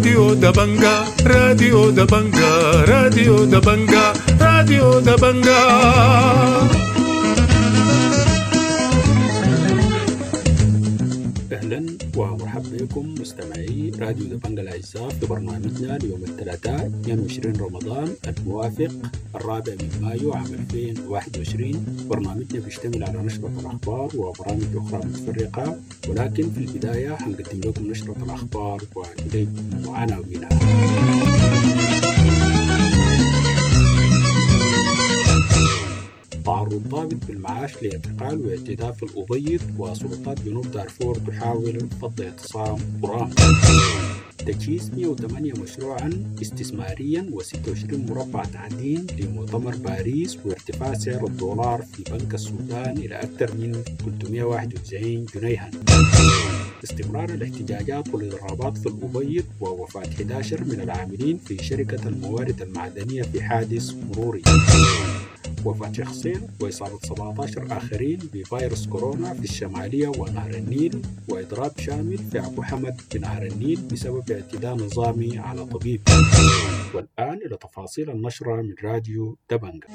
راديو دبنجا راديو دبنجا راديو دبنجا راديو دبنجا. أهلا ومرحبا بكم مستمعي راديو دبنجا الأعزاء في برنامجنا ليوم الثلاثاء 22 رمضان الموافق 4 مايو عام 2021. برنامجنا بيشتمل على نشرة الأخبار وبرامج أخرى متفرقة، ولكن في البداية حنقدم لكم نشرة الأخبار وإليكم عناوينها. تعرض ضابط بالمعاش لاعتقال واعتداء في الأبيض، وسلطات جنوب دارفور تحاول فض اعتصام برام. تجهيز 108 مشروعا استثماريا و26 مربع تعدين لمؤتمر باريس، وارتفاع سعر الدولار في بنك السودان إلى أكثر من 391 جنيها. استمرار الاحتجاجات والاضرابات في الأبيض، ووفاة 11 من العاملين في شركة الموارد المعدنية في حادث مروري. وفاة شخصين وإصابة 17 آخرين بفيروس كورونا في الشمالية ونهر النيل، وإضراب شامل في أبو حمد بنهر النيل بسبب اعتداء نظامي على طبيب. والآن إلى تفاصيل النشرة من راديو دبنجا.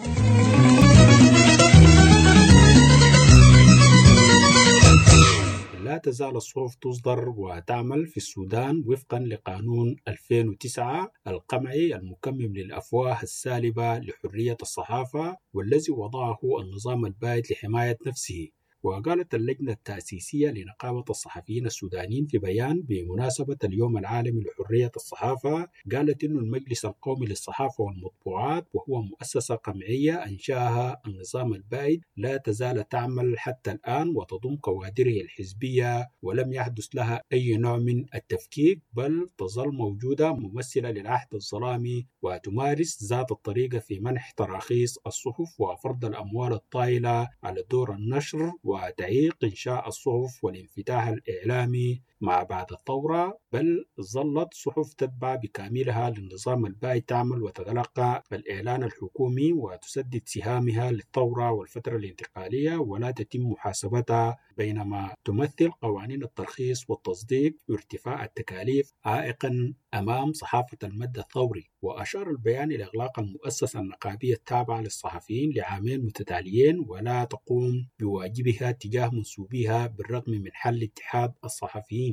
لا تزال الصحف تصدر وتعمل في السودان وفقا لقانون 2009 القمعي المكمم للأفواه السالبة لحرية الصحافة، والذي وضعه النظام البائد لحماية نفسه. وقالت اللجنة التأسيسية لنقابة الصحفيين السودانيين في بيان بمناسبة اليوم العالمي لحرية الصحافة، قالت إن المجلس القومي للصحافة والمطبوعات، وهو مؤسسة قمعية أنشأها النظام البائد، لا تزال تعمل حتى الآن وتضم كوادره الحزبية، ولم يحدث لها أي نوع من التفكيك، بل تظل موجودة ممثلة للعهد الظلامي، وتمارس ذات الطريقة في منح تراخيص الصحف وفرض الأموال الطائلة على دور النشر، وتعيق إنشاء الصحف والانفتاح الإعلامي مع بعد الثورة. بل ظلت صحف تتبع بكاملها للنظام البائد تعمل وتتلقى الإعلان الحكومي وتسدد سهامها للثورة والفترة الانتقالية، ولا تتم محاسبتها، بينما تمثل قوانين الترخيص والتصديق وارتفاع التكاليف عائقا أمام صحافة المد الثوري. وأشار البيان إلى إغلاق المؤسسة النقابية التابعة للصحفيين لعامين متتاليين، ولا تقوم بواجبها تجاه منسوبيها بالرغم من حل اتحاد الصحفيين.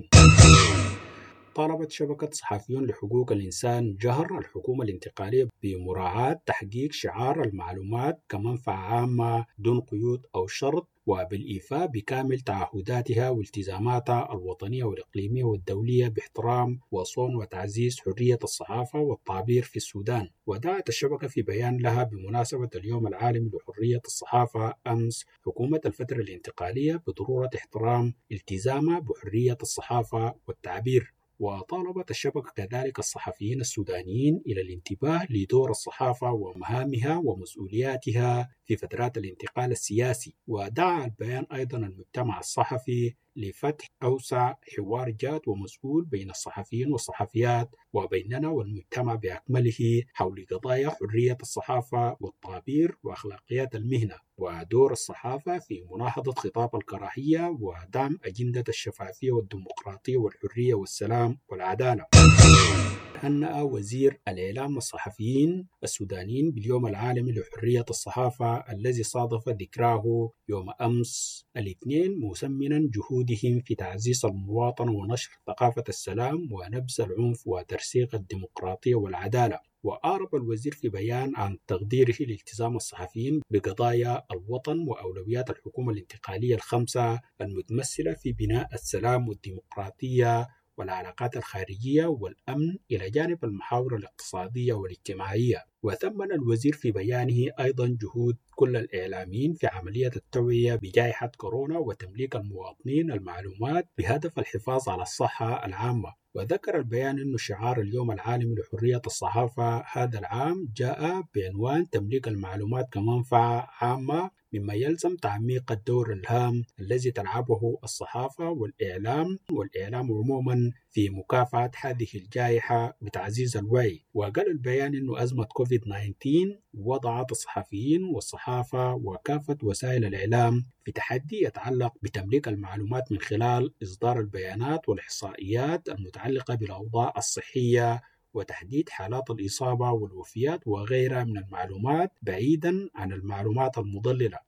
طالبت شبكة صحفيون لحقوق الإنسان جهر الحكومة الانتقالية بمراعاة تحقيق شعار المعلومات كمنفعة عامة دون قيود أو شرط، وبالإيفاء بكامل تعهداتها والتزاماتها الوطنية والإقليمية والدولية باحترام وصون وتعزيز حرية الصحافة والتعبير في السودان. ودعت الشبكة في بيان لها بمناسبة اليوم العالمي لحرية الصحافة أمس حكومة الفترة الانتقالية بضرورة احترام التزامها بحرية الصحافة والتعبير. وطالبت الشبكة كذلك الصحفيين السودانيين إلى الانتباه لدور الصحافة ومهامها ومسؤولياتها في فترات الانتقال السياسي. ودعا البيان أيضا المجتمع الصحفي لفتح أوسع حوار جاد ومسؤول بين الصحفيين والصحفيات وبيننا والمجتمع بأكمله حول قضايا حرية الصحافة والتعبير وأخلاقيات المهنة، ودور الصحافة في مناهضة خطاب الكراهية ودعم أجندة الشفافية والديمقراطية والحرية والسلام والعدالة. هنأ وزير الإعلام والصحفيين السودانيين باليوم العالمي لحرية الصحافة الذي صادف ذكراه يوم أمس الاثنين، مسمنا جهودهم في تعزيز المواطنة ونشر ثقافة السلام ونبذ العنف وترسيخ الديمقراطية والعدالة. وأعرب الوزير في بيان عن تقديره لالتزام الصحفيين بقضايا الوطن وأولويات الحكومة الانتقالية الخمسة المتمثلة في بناء السلام والديمقراطية والعلاقات الخارجية والأمن، إلى جانب المحاور الاقتصادية والاجتماعية. وثمن الوزير في بيانه أيضا جهود كل الإعلاميين في عملية التوعية بجائحة كورونا وتمليك المواطنين المعلومات بهدف الحفاظ على الصحة العامة. وذكر البيان أن شعار اليوم العالمي لحرية الصحافة هذا العام جاء بعنوان تمليك المعلومات كمنفعة عامة، مما يلزم تعميق الدور الهام الذي تلعبه الصحافة والإعلام عموما في مكافحة هذه الجائحة بتعزيز الوعي. وقال البيان أن أزمة كوفيد-19 وضعت الصحفيين والصحافة وكافة وسائل الإعلام في تحدي يتعلق بتمليك المعلومات من خلال إصدار البيانات والإحصائيات المتعلقة بالأوضاع الصحية وتحديد حالات الإصابة والوفيات وغيرها من المعلومات بعيدا عن المعلومات المضللة.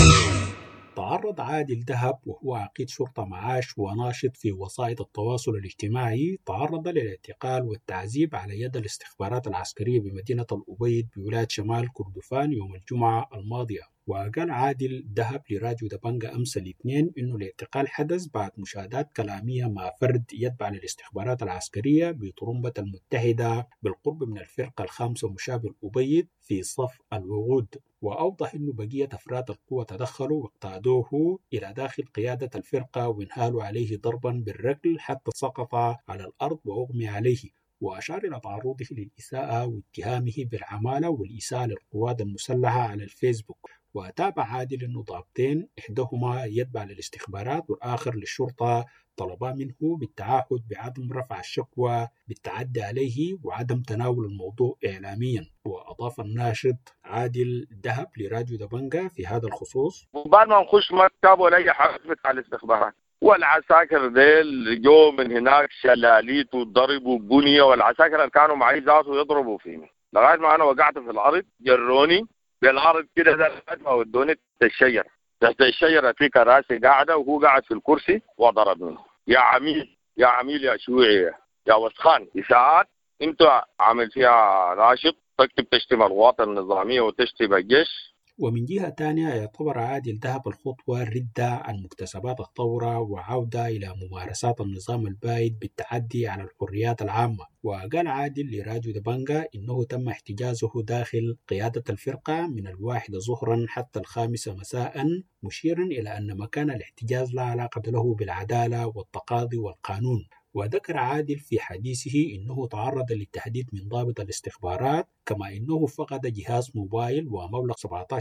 تعرض عادل دهب وهو عقيد شرطة معاش وناشط في وسائط التواصل الاجتماعي للاعتقال والتعذيب على يد الاستخبارات العسكرية بمدينة الأبيض بولاية شمال كردفان يوم الجمعة الماضية. وقال عادل دهب لراديو دبنجة أمس الاثنين إنه الاعتقال حدث بعد مشاهدات كلامية مع فرد يتبع للاستخبارات العسكرية بطرمبة المتحدة بالقرب من الفرقة الخامسة مشابه الأبيض في صف الوغود. وأوضح إنه بقية أفراد القوة تدخلوا واقتادوه إلى داخل قيادة الفرقة وانهالوا عليه ضربا بالرجل حتى سقط على الأرض وأغمي عليه. وأشار إلى تعرضه للإساءة واتهامه بالعمالة والإساءة للقوات المسلحة على الفيسبوك. وتابع عادل أنه ضابطين إحداهما يتبع للاستخبارات والآخر للشرطة طلبا منه بالتعهد بعدم رفع الشكوى بالتعدي عليه وعدم تناول الموضوع إعلاميا. وأضاف الناشط عادل دهب لراديو دبنجة في هذا الخصوص: بعد ما نخش مكتب ولا أي حاجة بتاع الاستخبارات والعساكر ديل جو من هناك شلاليت وضربوا بنية، والعساكر اللي كانوا معي ذاته يضربوا فيني لغاية ما أنا وقعت في الأرض، جروني بالأرض كده لغاية ما ودوني تحت الشجرة في كراسي قاعدة وهو قاعد في الكرسي وضربني. يا عميل يا شيوعي يا وسخان، إساءات أنت عامل فيها ناشط تكتب تشتم القوات النظامية وتشتم الجيش. ومن جهة تانية يعتبر عادل دهب الخطوة ردة عن مكتسبات الثورة وعودة إلى ممارسات النظام البائد بالتعدي على الحريات العامة. وقال عادل لراديو دبنجة إنه تم احتجازه داخل قيادة الفرقة من 1 ظهرا حتى 5 مساء، مشيرا إلى أن مكان الاحتجاز لا علاقة له بالعدالة والتقاضي والقانون. وذكر عادل في حديثه إنه تعرض للتهديد من ضابط الاستخبارات، كما إنه فقد جهاز موبايل ومبلغ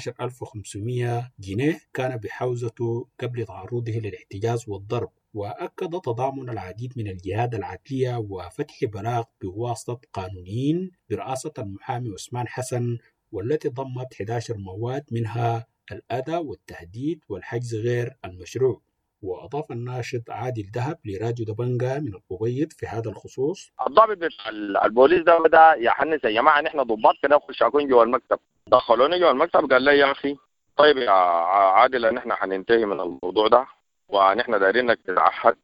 17,500 جنيه كان بحوزته قبل تعرضه للاحتجاز والضرب. وأكد تضامن العديد من الجهات العدلية وفتح بلاغ بواسطة قانونيين برئاسة المحامي عثمان حسن، والتي ضمت 11 مواد منها الأذى والتهديد والحجز غير المشروع. وأضاف الناشط عادل دهب لراديو دبنجة من الأبيض في هذا الخصوص: الضابط البوليس ده بدأ يحنس: يا جماعة نحن ضباط كده نخش أكون جوا المكتب. دخلوني جوا المكتب قال لي: يا أخي طيب يا عادل نحن حننتهي من الموضوع ده ونحن دايرين انك تتعهد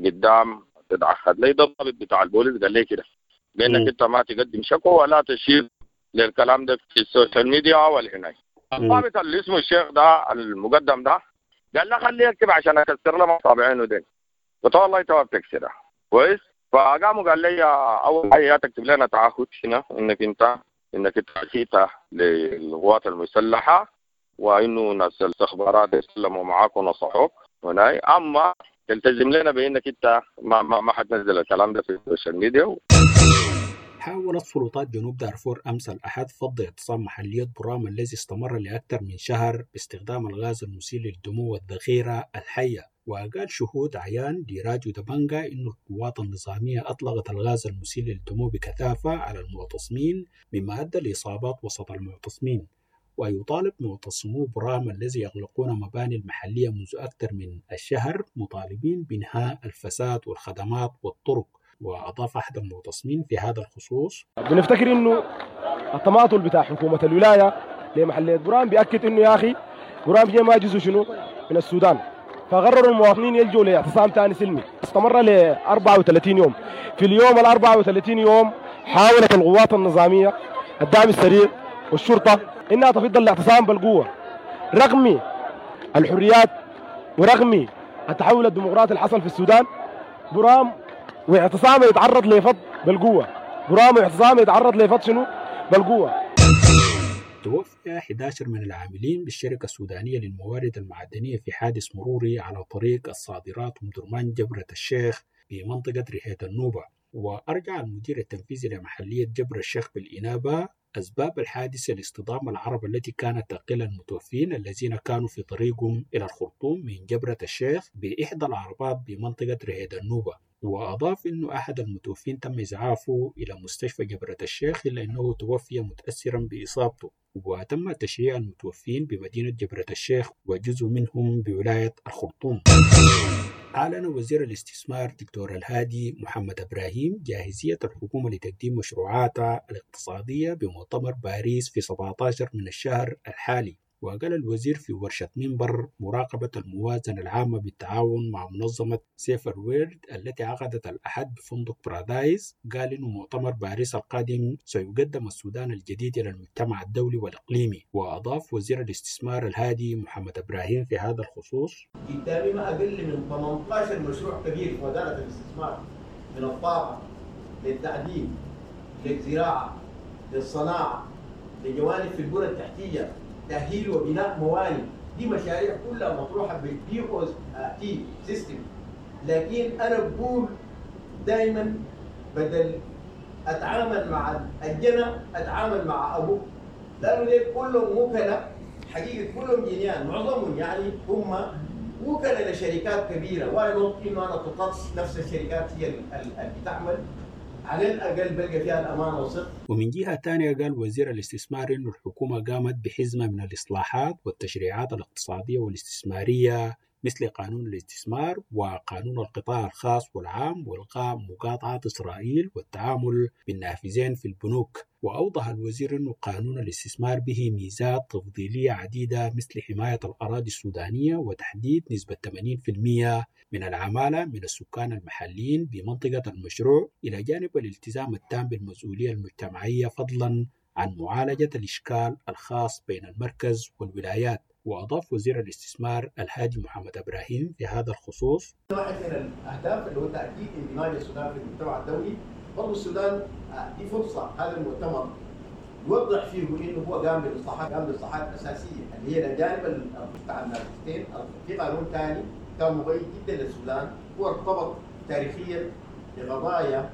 لي. الضابط بتاع البوليس قال لي كده بانك انت ما تقدم شكوى ولا تشير للكلام ده في السوشيال ميديا والهناي. الضابط اللي اسمه الشيخ ده المقدم ده قال له خليه يكتب عشان اكسر له مصابعينه دي. قلت له والله تواب تكسرها كويس. فقاموا قال لي اول حاجه تكتب لنا تعهد هنا انك انت عشيت للقوات المسلحه وانه ناس الاستخبارات يسلموا معاك ونصحوك هناي، اما تلتزم لنا بانك انت ما حتنزل الكلام ده في السوشيال ميديا. حاولت سلطات جنوب دارفور أمس الأحد فض اعتصام محلية برام الذي استمر لأكثر من شهر باستخدام الغاز المسيل للدموع والذخيرة الحية. وقال شهود عيان لراديو دبنجة إن القوات النظامية أطلقت الغاز المسيل للدموع بكثافة على المعتصمين مما أدى لإصابات وسط المعتصمين. ويطالب معتصمو برام الذي يغلقون مباني المحلية منذ أكثر من الشهر مطالبين بإنهاء الفساد والخدمات والطرق. وأضاف أحد المعتصمين في هذا الخصوص: بنفتكر إنه التماطل بتاع حكومة الولاية لمحلية برام بيأكد إنه يا أخي برام جاي ما جزء شنو من السودان، فقرروا المواطنين يلجوا لاعتصام ثاني سلمي استمر ل 34 يوم. في اليوم ال 34 يوم حاولت القوات النظامية الدعم السريع والشرطة إنها تفض الاعتصام بالقوة رغم الحريات ورغم التحول الديمقراطي اللي حصل في السودان. برام واعتصامه يتعرض لفض بالقوة، برام واعتصامه يتعرض لفض شنو بالقوة. توفي 11 من العاملين بالشركة السودانية للموارد المعدنية في حادث مروري على طريق الصادرات ومدرمان جبرة الشيخ في منطقة ريحة النوبة. وأرجع المدير التنفيذي لمحلية جبر الشيخ بالإنابة أسباب الحادثة لاصطدام العربة التي كانت تقل المتوفين الذين كانوا في طريقهم إلى الخرطوم من جبرة الشيخ بإحدى العربات بمنطقة رهيد النوبة. وأضاف أنه أحد المتوفين تم إسعافه إلى مستشفى جبرة الشيخ إلا أنه توفي متأثرا بإصابته، وتم تشييع المتوفين بمدينة جبرة الشيخ وجزء منهم بولاية الخرطوم. أعلن وزير الاستثمار دكتور الهادي محمد إبراهيم جاهزية الحكومة لتقديم مشروعاتها الاقتصادية بمؤتمر باريس في 17 من الشهر الحالي. وقال الوزير في ورشة منبر مراقبة الموازنة العامة بالتعاون مع منظمة سيفر ويرد التي عقدت الأحد بفندق بارادايس، قال إنه مؤتمر باريس القادم سيقدم السودان الجديد إلى المجتمع الدولي والإقليمي. وأضاف وزير الاستثمار الهادي محمد إبراهيم في هذا الخصوص: قدامي ما أقل من 18 مشروع كبير في وزارة الاستثمار، من الطاقة للتعدين للزراعة للصناعة لجوانب في البنى التحتية، تأهيل وبناء موانئ. دي مشاريع كلها مطروحة بالبي او تي سيستم. لكن أنا بقول دائما بدل أتعامل مع الجنة أتعامل مع أبوه، لأنه ليه كلهم وكلاء حقيقة، كلهم جنيان، معظمهم يعني هم وكلاء لشركات كبيرة. واي نوت إنه أنا تخصص نفس الشركات هي اللي بتعمل، على الأقل بلقى فيها الأمانة والصدق. ومن جهة تانية قال وزير الاستثمار إنه الحكومة قامت بحزمة من الإصلاحات والتشريعات الاقتصادية والاستثمارية مثل قانون الاستثمار وقانون القطاع الخاص والعام وإلغاء مقاطعة إسرائيل والتعامل بالنافذين في البنوك. وأوضح الوزير أن قانون الاستثمار به ميزات تفضيلية عديدة مثل حماية الأراضي السودانية وتحديد نسبة 80% من العمالة من السكان المحليين بمنطقة المشروع، إلى جانب الالتزام التام بالمسؤولية المجتمعية فضلا عن معالجة الإشكال الخاص بين المركز والولايات. وأضاف وزير الاستثمار الهادي محمد إبراهيم في هذا الخصوص: واحد من الأهداف اللي هو تأكيد اندماج السودان في المجتمع الدولي. برضه السودان دي فرصة، هذا المؤتمر يوضح فيه انه هو قام بالاصلاحات الاساسيه اللي هي الجانب بتاع الناقصتين. في قانون ثاني كان مغير جدا للسودان، هو ارتبط تاريخيا بقضايا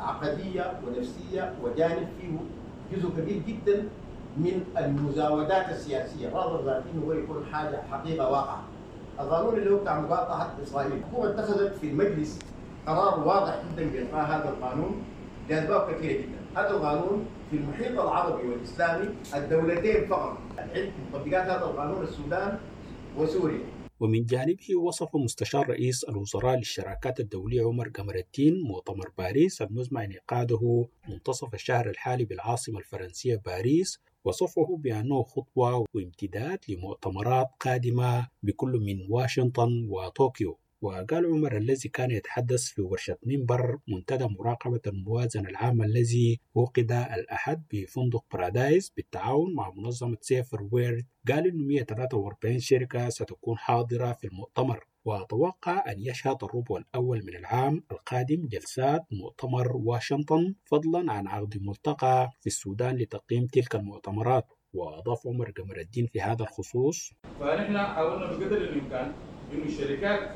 عقديه ونفسيه، وجانب فيه جزء كبير جدا من المزاودات السياسيه، رغم انه هو يكون حاجه حقيقه واقعه. القانون اللي هو بتاع مقاطعه اسرائيل، الحكومه اتخذت في المجلس قرار واضح جدا بإلغاء هذا القانون لأسباب كثيرة جدا. هذا القانون في المحيط العربي والإسلامي الدولتين فقط العلم تطبيقات هذا القانون السودان وسوريا. ومن جانبه وصف مستشار رئيس الوزراء للشراكات الدولية عمر قمر الدين مؤتمر باريس المزمع انعقاده منتصف الشهر الحالي بالعاصمة الفرنسية باريس، وصفه بأنه خطوة وامتداد لمؤتمرات قادمة بكل من واشنطن وطوكيو. وقال عمر الذي كان يتحدث في ورشة منبر منتدى مراقبة الموازنة العامة الذي عقد الأحد بفندق بارادايس بالتعاون مع منظمة سيفر ويرد، قال إنه 143 شركة ستكون حاضرة في المؤتمر، وأتوقع أن يشهد الربع الأول من العام القادم جلسات مؤتمر واشنطن فضلا عن عقد ملتقى في السودان لتقييم تلك المؤتمرات. وأضاف عمر قمر الدين في هذا الخصوص: فنحن حاولنا بقدر الإمكان إنه الشركات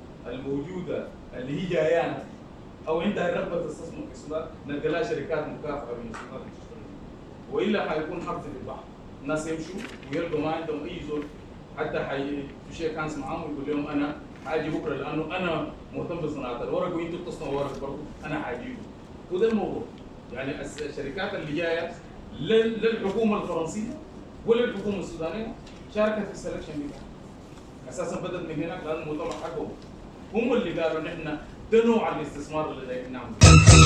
الموجودة اللي هي جايانا أو عندها الرغبة تستثمر في السودان نلقى لها شركات مكافأة من السودان تشتغل، وإلا حيكون حرب في البحر، الناس يمشوا ويلقوا ما عندهم أي زول حتى حيمشي كانس معاهم ويقول لهم أنا حاجي بكرة لأنه أنا مهتم بصناعة الورق وأنتوا بتصنعوا ورق برضه أنا حاجيكم. وده الموضوع، يعني الشركات اللي جاية للحكومة الفرنسية ولا الحكومة السودانية شاركت في السلكشن بتاعها. أساسا بدأت من هناك لأن المؤتمر حقهم هم اللي قالوا نحن ده نوع الاستثمار اللي نعمله.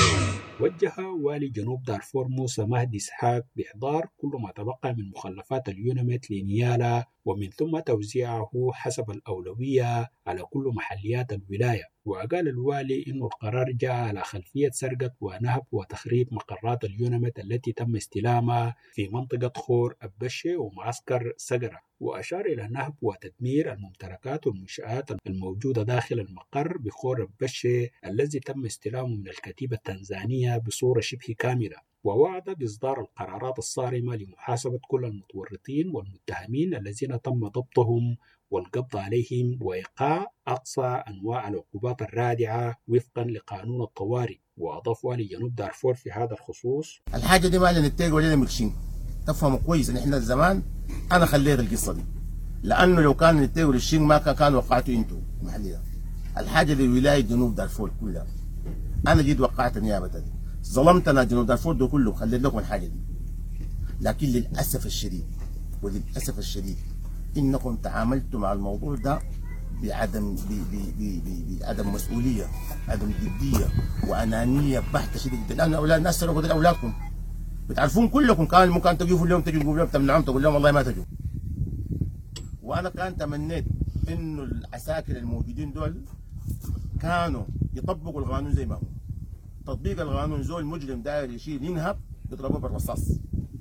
وجه والي جنوب دارفور موسى مهدي إسحاق بإحضار كل ما تبقى من مخلفات اليونميت لنيالا ومن ثم توزيعه حسب الأولوية على كل محليات الولاية. وقال الوالي إنه القرار جاء على خلفية سرقة ونهب وتخريب مقرات اليونميت التي تم استلامها في منطقة خور البشة ومعسكر سقرة، وأشار إلى نهب وتدمير الممتلكات والمنشآت الموجودة داخل المقر بخور البشة الذي تم استلامه من الكتيبة التنزانية بصورة شبه كاملة. ووعد بإصدار القرارات الصارمة لمحاسبة كل المتورطين والمتهمين الذين تم ضبطهم والقبض عليهم وإيقاع أقصى أنواع العقوبات الرادعة وفقا لقانون الطوارئ. وأضافوا لجنوب دارفور في هذا الخصوص: الحاجة دي ما لنا نتاج ولا مكشين، تفهموا كويس إن إحنا زمان أنا خليت القصة دي، لأنه لو كان نتاج والشين ما كان وقعتوا أنتوا محليا. الحاجة دي ولاية جنوب دارفور كلها، أنا جيت وقعت النيابة دي، ظلمتنا جنوب دارفور ده كله خليت لكم الحاجة دي. لكن للأسف الشديد إنكم تعاملتوا مع الموضوع ده بعدم بعدم مسؤولية، عدم جدية وأنانية بحتة شديدة جدا. لأن أولاد الناس سرقوا دول أولادكم، بتعرفون كلكم كان ممكن تجوا اليوم تجوا تقول لهم تمنعهم، تقول لهم والله ما تجوا. وأنا كان تمنيت إنه العساكر الموجودين دول كانوا يطبقوا القانون زي ما هو. تطبيق القانون، زول مجرم داير يشيل ينهب يضربوه بالرصاص.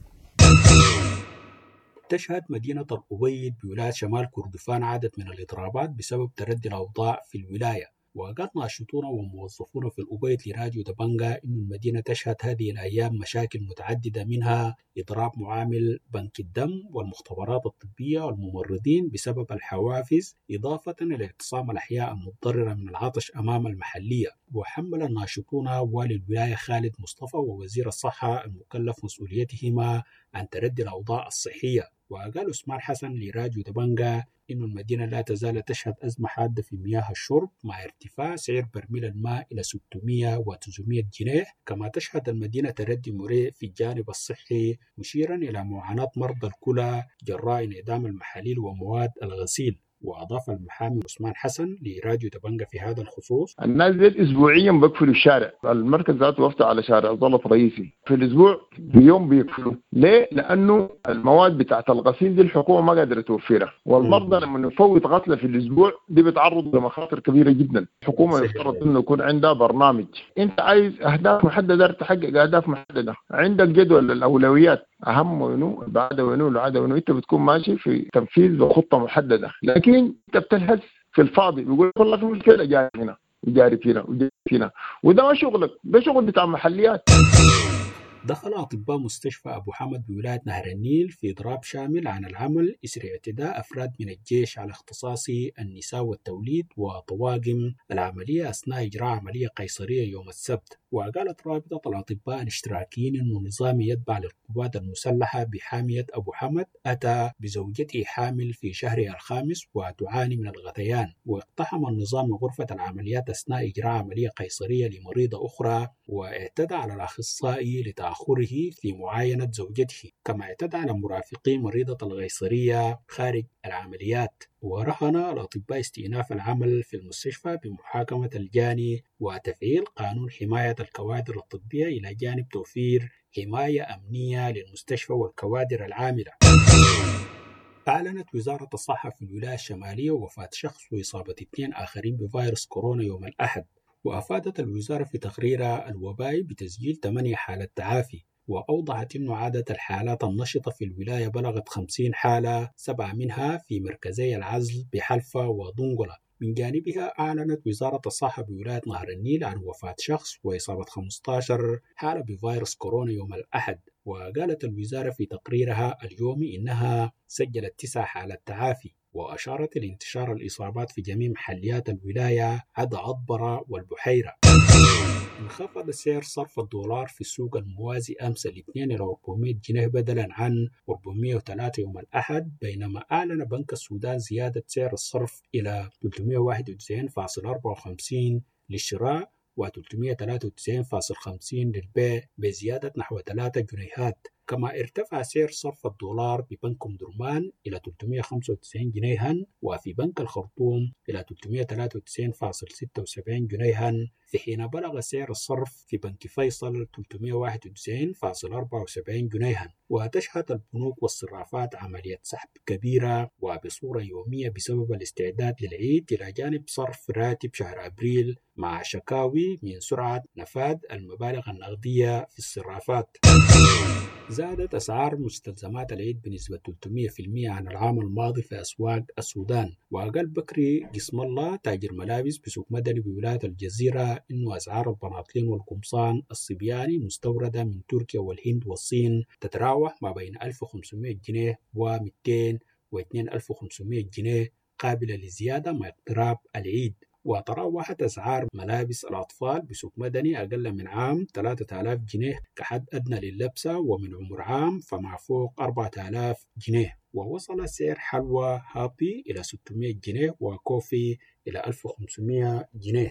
تشهد مدينة الأبيض بولاية شمال كردفان عدد من الإضرابات بسبب تردي الأوضاع في الولاية. وقال ناشطون وموظفون في الأبيض لراديو دبنجا أن المدينة تشهد هذه الأيام مشاكل متعددة، منها إضراب معامل بنك الدم والمختبرات الطبية والممرضين بسبب الحوافز، إضافة إلى اعتصام الأحياء المتضررة من العطش أمام المحلية. وحمل الناشطون والي الولاية خالد مصطفى ووزير الصحة المكلف مسؤوليتهما عن تردي الأوضاع الصحية. وقال عثمان حسن لراديو دبنجا إن المدينة لا تزال تشهد أزمة حادة في مياه الشرب مع ارتفاع سعر برميل الماء إلى 600 و 900 جنيه. كما تشهد المدينة تردي مريع في الجانب الصحي، مشيرا إلى معاناة مرضى الكلى جراء انعدام المحاليل ومواد الغسيل. وأضاف المحامي عثمان حسن لراديو دبنجا في هذا الخصوص: الناس دي اسبوعيا بيقفلوا الشارع، المركز ذاته وفتح على شارع زلط رئيسي في الاسبوع بيوم بيقفلوا. ليه؟ لانه المواد بتاعت الغسيل دي الحكومه ما قادره توفرها، والمرضى لما نفوت غسله في الاسبوع دي بتعرض لمخاطر كبيره جدا. الحكومه يفترض انه يكون عندها برنامج، انت عايز اهداف محدده تحقق اهداف محدده، عندك جدول الاولويات، اهم وينو بعد وينو بعد وينو، انت بتكون ماشي في تنفيذ بخطه محدده. لكن انت بتلهث في الفاضي، بيقول والله في مشكله جاري هنا وجاري هنا وجاري هنا، وده ما شغلك، ده شغل بتاع محليات. دخل أطباء مستشفى أبو حمد بولاية نهر النيل في إضراب شامل عن العمل إثر اعتداء أفراد من الجيش على اختصاصي النساء والتوليد وطواقم العملية أثناء إجراء عملية قيصرية يوم السبت. وقالت رابطة الأطباء الاشتراكيين أنه نظام يتبع للقوات المسلحة بحامية أبو حمد أتى بزوجته حامل في شهرها الخامس وتعاني من الغثيان، واقتحم النظام غرفة العمليات أثناء إجراء عملية قيصرية لمريضة أخرى، واعتدى على الأخصائي لتأخره في معاينة زوجته، كما اعتدى على مرافقي مريضة القيصرية خارج العمليات. ورهن الأطباء استئناف العمل في المستشفى بمحاكمة الجاني وتفعيل قانون حماية الكوادر الطبية إلى جانب توفير حماية أمنية للمستشفى والكوادر العاملة. أعلنت وزارة الصحة في الولاية الشمالية وفاة شخص وإصابة 2 آخرين بفيروس كورونا يوم الأحد. وأفادت الوزارة في تقريرها الوبائي بتسجيل 8 حالات تعافي، وأوضحت أن عدد الحالات النشطة في الولاية بلغت 50 حالة، 7 منها في مركزي العزل بحلفة ودنقلة. من جانبها أعلنت وزارة الصحة بولاية نهر النيل عن وفاة شخص وإصابة 15 حالة بفيروس كورونا يوم الأحد. وقالت الوزارة في تقريرها اليومي إنها سجلت 9 حالات تعافي، وأشارت لانتشار الإصابات في جميع محليات الولاية عدا عطبرة والبحيرة. انخفض سعر صرف الدولار في السوق الموازي أمس الاثنين إلى 400 جنيه بدلا عن 403 يوم الأحد، بينما أعلن بنك السودان زيادة سعر الصرف إلى 391.54 للشراء و393.50 للبيع بزيادة نحو 3 جنيهات. كما ارتفع سعر صرف الدولار ببنك أم درمان إلى 395 جنيها، وفي بنك الخرطوم إلى 393.76 جنيها، في حين بلغ سعر الصرف في بنك فيصل 391.74 جنيها. وتشهد البنوك والصرافات عملية سحب كبيرة وبصورة يومية بسبب الاستعداد للعيد، إلى جانب صرف راتب شهر أبريل مع شكاوي من سرعة نفاذ المبالغ النقدية في الصرافات. زادت أسعار مستلزمات العيد بنسبة 300% عن العام الماضي في أسواق السودان. وقال بكري قسم الله تاجر ملابس بسوق مدني بولاية الجزيرة إنه أسعار البناطيل والقمصان الصبياني مستوردة من تركيا والهند والصين تتراوح ما بين 1500 جنيه و200 و2500 جنيه، قابلة لزيادة مع اقتراب العيد. وتراوحت أسعار ملابس الأطفال بسوق مدني أقل من عام 3000 جنيه كحد أدنى لللبسة، ومن عمر عام فمع فوق 4000 جنيه. ووصل سعر حلوى هابي إلى 600 جنيه وكوفي إلى 1500 جنيه.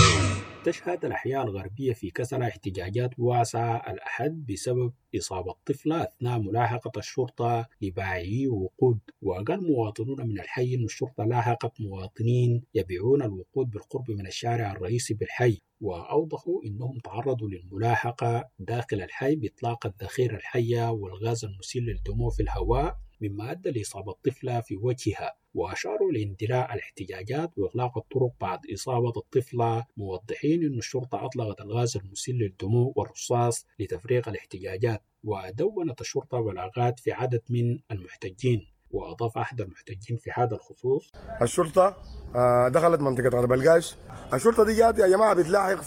تشهد الأحياء الغربية في كسلة احتجاجات واسعة الأحد بسبب إصابة طفلة أثناء ملاحقة الشرطة لبائعي وقود. وقال مواطنون من الحي أن الشرطة لاحقت مواطنين يبيعون الوقود بالقرب من الشارع الرئيسي بالحي، وأوضحوا أنهم تعرضوا للملاحقة داخل الحي بإطلاق الذخيرة الحية والغاز المسيل للدموع في الهواء، مما أدى لإصابة الطفلة في وجهها. وأشاروا لاندلاع الاحتجاجات وإغلاق الطرق بعد إصابة الطفلة، موضحين أن الشرطة أطلقت الغاز المسيل للدموع والرصاص لتفريغ الاحتجاجات. ودونت الشرطة بلاغات في عدد من المحتجين. وأضاف أحد المحتجين في هذا الخصوص: الشرطة دخلت منطقة غرب القاش. الشرطة دي جات يا جماعة بتلاحق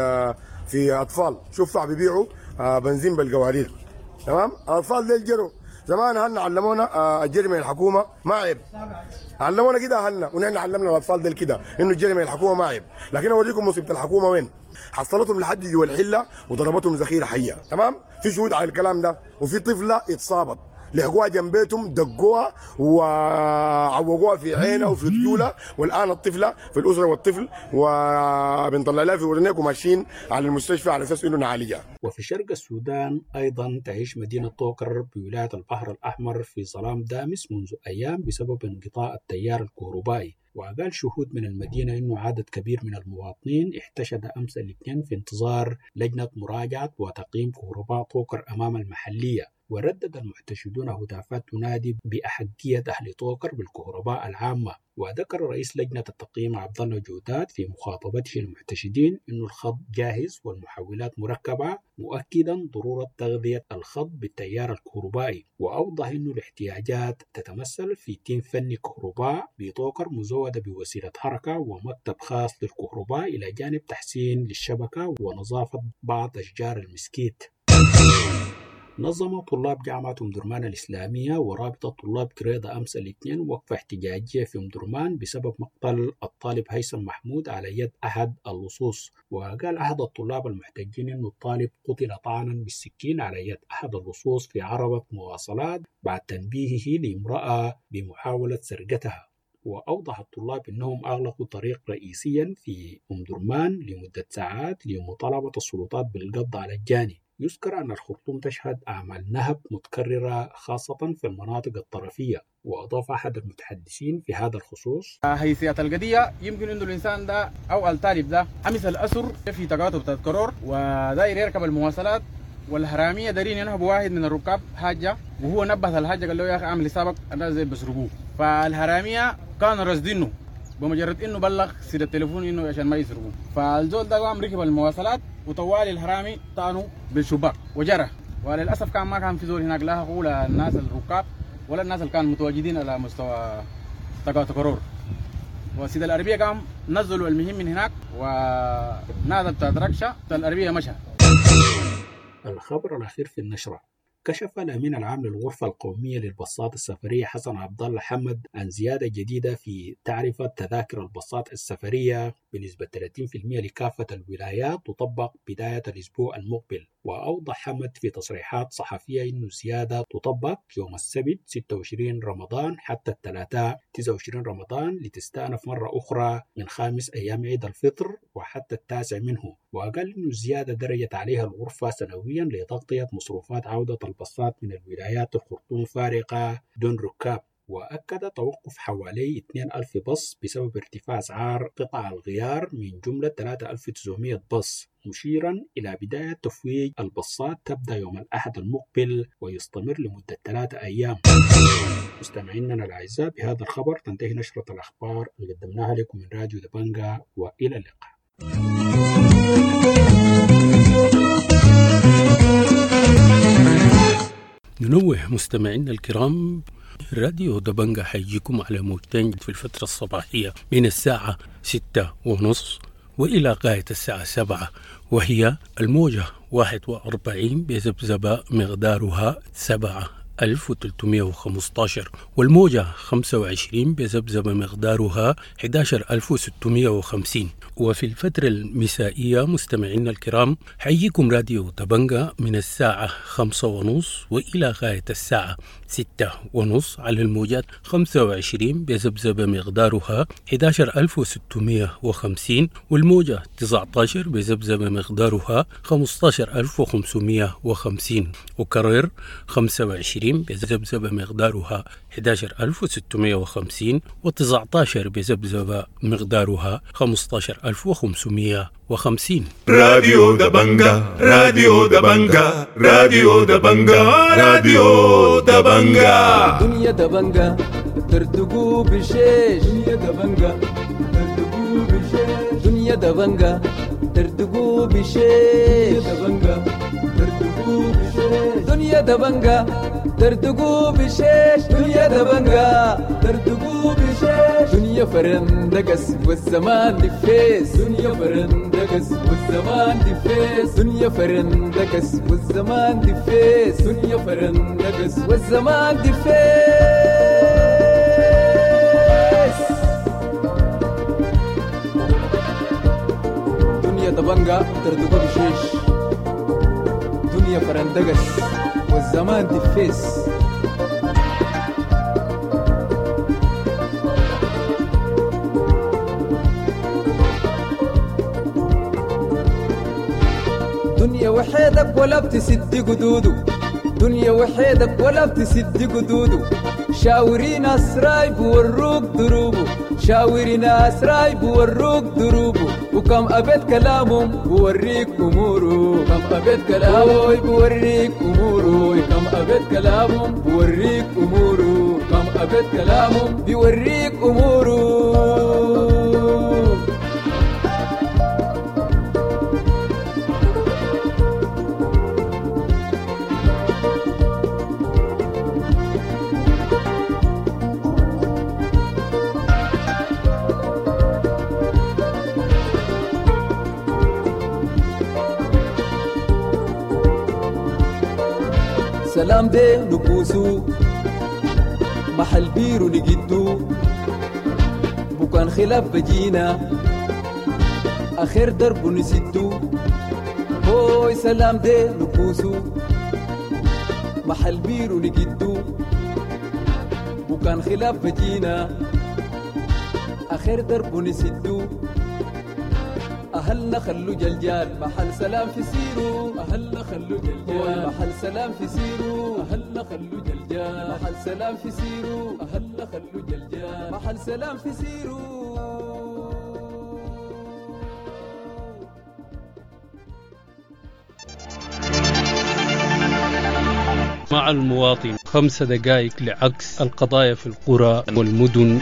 في أطفال شفع بيبيعوا بنزين بالقوارير. تمام؟ الأطفال ديل جروا زمان أهلنا علمونا الجري من الحكومة ما عيب، علمونا كده أهلنا ونحن علمنا الأطفال ديل كده إنه الجري من الحكومة ما عيب. لكن أوريكم مصيبة الحكومة وين؟ حصلتهم لحد جوا الحلة وضربتهم ذخيرة حية. تمام؟ في شهود على الكلام ده، وفي طفلة اتصابت لحقوها جنب بيتهم، دقوها وعوقوها في عينها وفي رجولها، والان الطفله في الاسره والطفل وبنطلع لها في ورنيك وماشيين على المستشفى على اساس انه نعالجها. وفي شرق السودان ايضا تعيش مدينه طوكر بولايه البحر الاحمر في ظلام دامس منذ ايام بسبب انقطاع التيار الكهربائي. وقال شهود من المدينة إنه عدد كبير من المواطنين احتشد أمس الاثنين في انتظار لجنة مراجعة وتقييم كهرباء طوكر أمام المحلية. وردد المحتشدون هتافات تنادي بأحقية أهل طوكر بالكهرباء العامة. وذكر رئيس لجنة التقييم عبد الله جودات في مخاطبته المحتشدين إنه الخط جاهز والمحولات مركبة، مؤكدا ضرورة تغذية الخط بالتيار الكهربائي. وأوضح إنه الاحتياجات تتمثل في تيم فني كهرباء بطوكر مزودة بوسيلة حركة ومكتب خاص للكهرباء، إلى جانب تحسين للشبكة ونظافة بعض أشجار المسكيت. نظم طلاب جامعة أم درمان الإسلامية ورابطة طلاب كريضة أمس الاثنين وقفة احتجاجية في أم درمان بسبب مقتل الطالب هيثم محمود على يد أحد اللصوص. وقال أحد الطلاب المحتجين إنه الطالب قتل طعنا بالسكين على يد أحد اللصوص في عربة مواصلات بعد تنبيهه لامرأة بمحاولة سرقتها. وأوضح الطلاب أنهم أغلقوا طريق رئيسيا في أم درمان لمدة ساعات لمطالبة السلطات بالقبض على الجاني. يذكر أن الخرطوم تشهد أعمال نهب متكررة خاصة في المناطق الطرفية. وأضاف أحد المتحدثين في هذا الخصوص: حيثية القضية يمكن أن الإنسان ده أو الطالب ده أمس الأسر في تقاطب تذكرور وداير يركب المواصلات، والهرامية دارين ينهبوا واحد من الركاب حاجة، وهو نبه الحاجة قال له يا أخي أعمل حسابك أنا زي بسرقوه. فالهرامية كانوا رصدينه بمجرد انه بلغ سيد التليفون انه عشان ما يسرقوه. فالزول ده قام ركب المواصلات وطوالي الهرامي طعنوا بالشباك وجرى. وللاسف كان ما كان في زول هناك لا هو لا الناس الركاب ولا الناس اللي كانوا متواجدين على مستوى تقاطع. وسيد العربيه قام نزلوا المهم من هناك ونادى بتاعت ركشه العربيه مشى. الخبر الاخير في النشره: كشف الأمين العام للغرفة القومية للباصات السفرية حسن عبد الله حمد عن زيادة جديدة في تعرفة تذاكر الباصات السفرية بنسبة 30% لكافة الولايات تطبق بداية الأسبوع المقبل. وأوضح حمد في تصريحات صحفية أن الزيادة تطبق يوم السبت 26 رمضان حتى الثلاثاء 29 رمضان لتستأنف مرة أخرى من 5 أيام عيد الفطر وحتى 9 منه. وقال أن الزيادة درجت عليها الغرفة سنويا لتغطية مصروفات عودة الباصات من الولايات الخرطوم فارقة دون ركاب. وأكد توقف حوالي 2000 باص بسبب ارتفاع أسعار قطع الغيار من جملة 3900 باص، مشيرا إلى بداية تفويج الباصات تبدأ يوم الأحد المقبل ويستمر لمدة 3 أيام. مستمعينا الأعزاء، بهذا الخبر تنتهي نشرة الأخبار اللي قدمناها لكم من راديو دبنجا، وإلى اللقاء. ننوه مستمعينا الكرام، راديو دبنجة حيجيكم على موجتين في الفترة الصباحية من الساعة 6:30 وإلى غاية الساعة 7، وهي الموجة 41 بذبذبة مقدارها 7315، والموجة 25 بذبذبة مقدارها 11650. وفي الفترة المسائية مستمعينا الكرام حييكم راديو دبنجة من الساعة 5:30 وإلى غاية الساعة 6:30 على الموجات 25 بذبذبة مقدارها 11650، والموجة 19 بذبذبة مقدارها 15550، وكرر 25 بذبذبة مقدارها 11650 و19 بذبذبة مقدارها 15550. راديو دبنجة، راديو دبنجة، راديو دبنجة، راديو دبنجة. دنيا دبنجة ترتقو بشيش، دنيا دبنجة ترتقو بشيش، دنيا دبنجة ترتقو بشيش، دنيا دبنجة ترتقو بشيش، دنيا دبنجة ترتقو بشيش، دنيا فرندقس والزمان دفيس، دنيا فرندقس والزمان دفيس، دنيا فرندقس والزمان دفيس، دنيا فرندقس والزمان دفيس. دنيا دبنجة ترتقو بشيش، دنيا فرندقس والزمان دفيس. دنيا وحيدك ولا بتسد قدودو، دنيا وحيدك ولا بتسد قدودو، شاورين أسراي بوروك دروبو، شاورين أسراي بوروك دروبو، وكم أبد كلامهم بوريك أمورو، كم أبد كلامهم بوريك أمورو، كم أبد كلامهم بوريك أمورو، كم أبد كلامهم بوريك أمورو. سلام دي نبوسو محل بيرو نجدو، بكان خلاف بجينا آخر درب نسدو. هوي سلام دي نبوسو محل بيرو نجدو، بكان خلاف بجينا آخر درب نسدو. أهلنا خلو جلجال محل سلام في سيرو، أهلنا خلو جلجال محل سلام في سيرو، أهلنا خلو جلجال محل سلام في سيرو، أهلنا خلو جلجال محل سلام في سيرو. مع المواطن 5 دقائق لعكس القضايا في القرى والمدن.